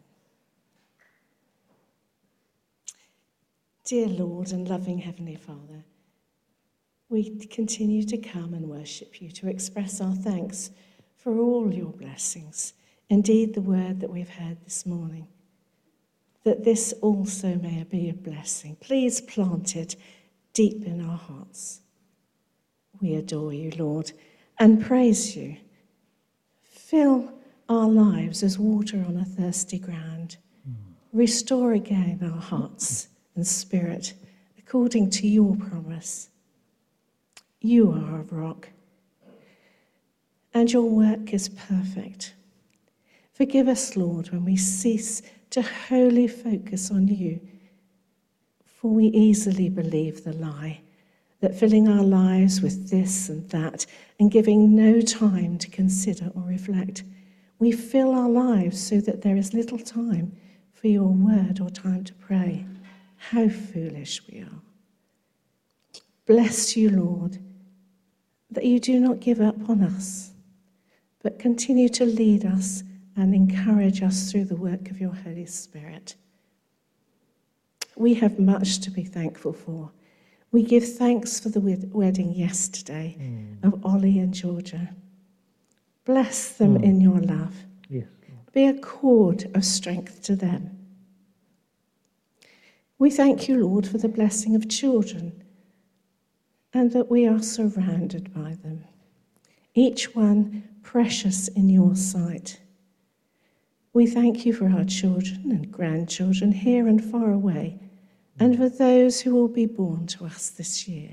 Dear Lord and loving Heavenly Father, we continue to come and worship you, to express our thanks for all your blessings. Indeed, the word that we've heard this morning, that this also may be a blessing. Please plant it deep in our hearts. We adore you, Lord, and praise you. Fill our lives as water on a thirsty ground. Restore again our hearts and spirit according to your promise. You are a rock, and your work is perfect. Forgive us, Lord, when we cease to wholly focus on you, for we easily believe the lie that filling our lives with this and that and giving no time to consider or reflect, we fill our lives so that there is little time for your word or time to pray. How foolish we are. Bless you, Lord, that you do not give up on us, but continue to lead us and encourage us through the work of your Holy Spirit. We have much to be thankful for. We give thanks for the wedding yesterday of Ollie and Georgia. Bless them in your love. Yes, Lord. Be a cord of strength to them. We thank you, Lord, for the blessing of children and that we are surrounded by them, each one precious in your sight. We thank you for our children and grandchildren here and far away, and for those who will be born to us this year.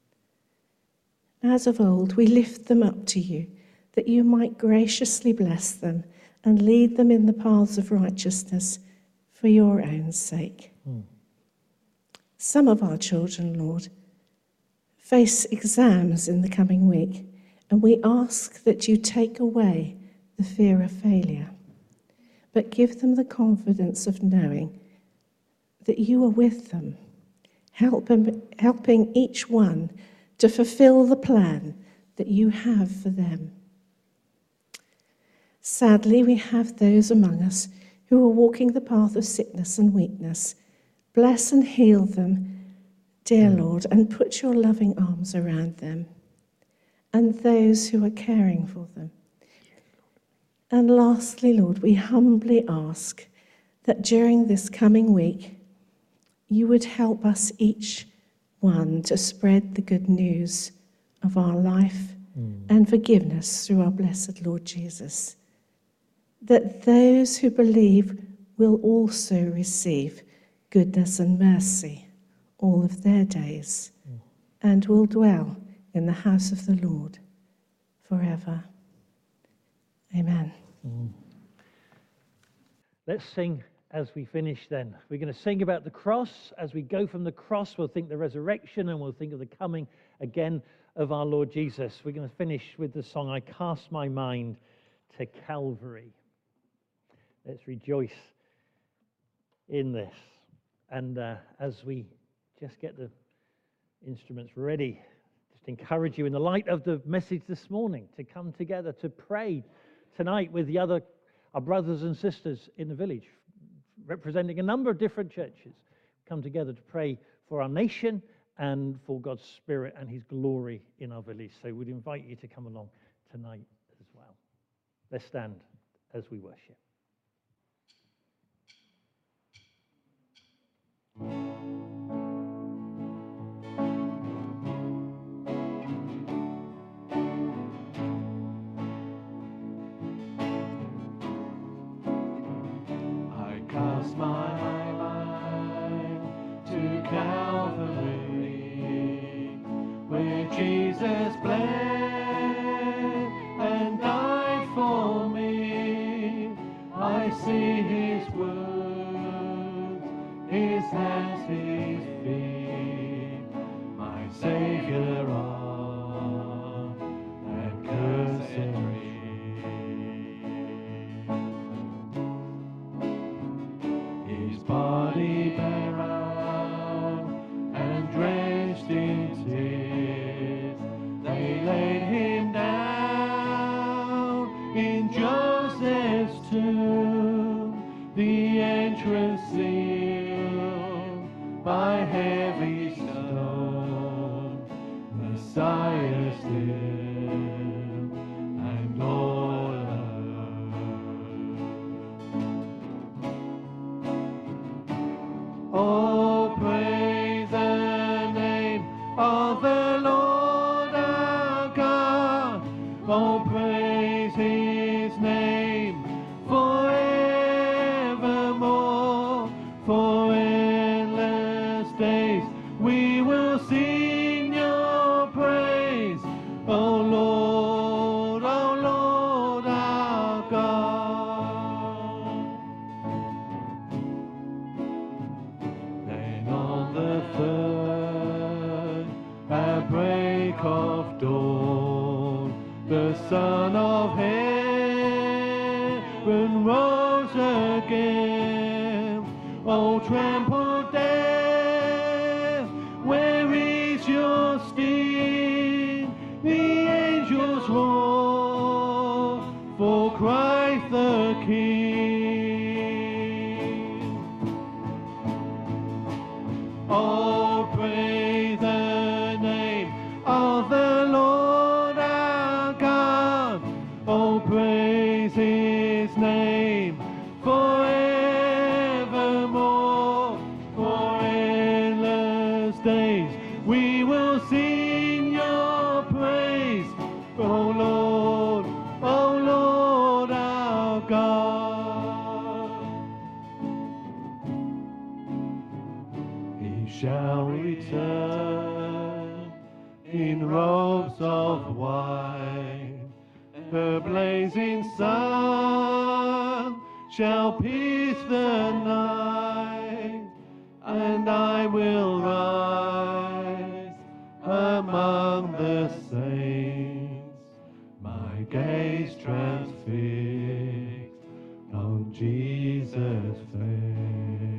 As of old, we lift them up to you, that you might graciously bless them and lead them in the paths of righteousness for your own sake. Some of our children, Lord, face exams in the coming week, and we ask that you take away the fear of failure, but give them the confidence of knowing that you are with them, helping each one to fulfill the plan that you have for them. Sadly, we have those among us who are walking the path of sickness and weakness. Bless and heal them, dear Lord, and put your loving arms around them and those who are caring for them. And lastly, Lord, we humbly ask that during this coming week, you would help us each one to spread the good news of our life and forgiveness through our blessed Lord Jesus, that those who believe will also receive goodness and mercy all of their days and will dwell in the house of the Lord forever. Amen. Let's sing as we finish then. We're going to sing about the cross. As we go from the cross, we'll think the resurrection and we'll think of the coming again of our Lord Jesus. We're going to finish with the song, I Cast My Mind to Calvary. Let's rejoice in this. And as we just get the instruments ready, just encourage you in the light of the message this morning to come together to pray tonight with our brothers and sisters in the village, representing a number of different churches, come together to pray for our nation and for God's Spirit and His glory in our village. So we'd invite you to come along tonight as well. Let's stand as we worship. I cast my mind to Calvary, where Jesus bled and died for me. I see His words, His hands, His feet, my Savior on that cursed tree. His body bare out and drenched in tears, they laid Him sealed by heavy stone. Messiah still and all alone. Oh, praise the name of the Lord our God. Oh, praise His name forevermore. For endless days we will sing your praise, O Lord our God. Then on the third, at break of dawn, the Son of Heaven rose again. O trampled death, where is your sting? The angels roar for Christ the King. Oh, praise the name of the Lord our God. Oh, praise His name forevermore. For endless days we will sing your praise, O Lord our God. He shall return in robes of white. The blazing sun shall pierce the night, and I will rise among the saints, my gaze transfixed on Jesus' face.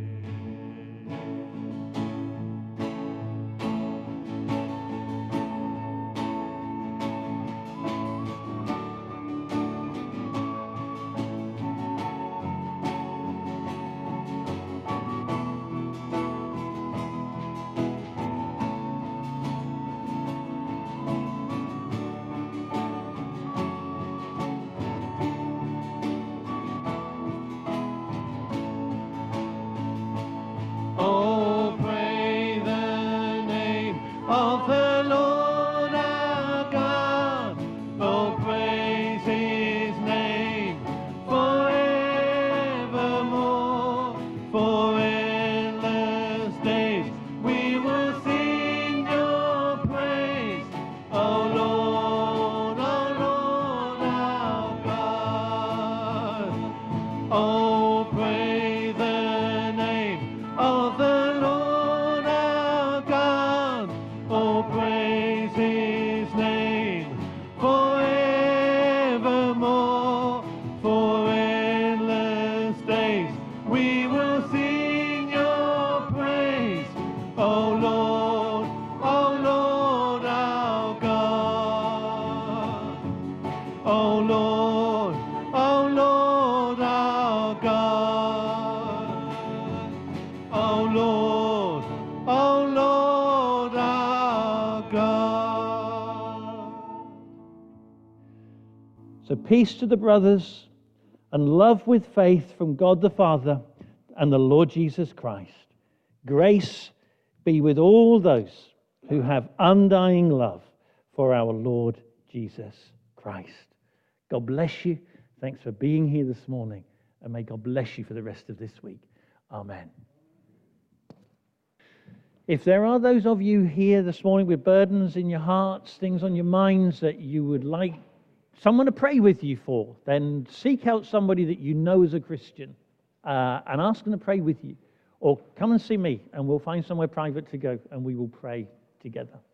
Oh, praise the name of the Lord our God. Oh, praise His name forevermore. For endless days we will sing your praise, O Lord our God. Oh, praise the name of the Lord our God. Oh, praise His name forevermore. For endless days we will sing your praise, O Lord our God. O Lord our God. O Lord our God. So peace to the brothers and love with faith from God the Father and the Lord Jesus Christ. Grace be with all those who have undying love for our Lord Jesus Christ. God bless you. Thanks for being here this morning, and may God bless you for the rest of this week. Amen. If there are those of you here this morning with burdens in your hearts, things on your minds that you would like someone to pray with you for, then seek out somebody that you know is a Christian and ask them to pray with you. Or come and see me, and we'll find somewhere private to go, and we will pray together.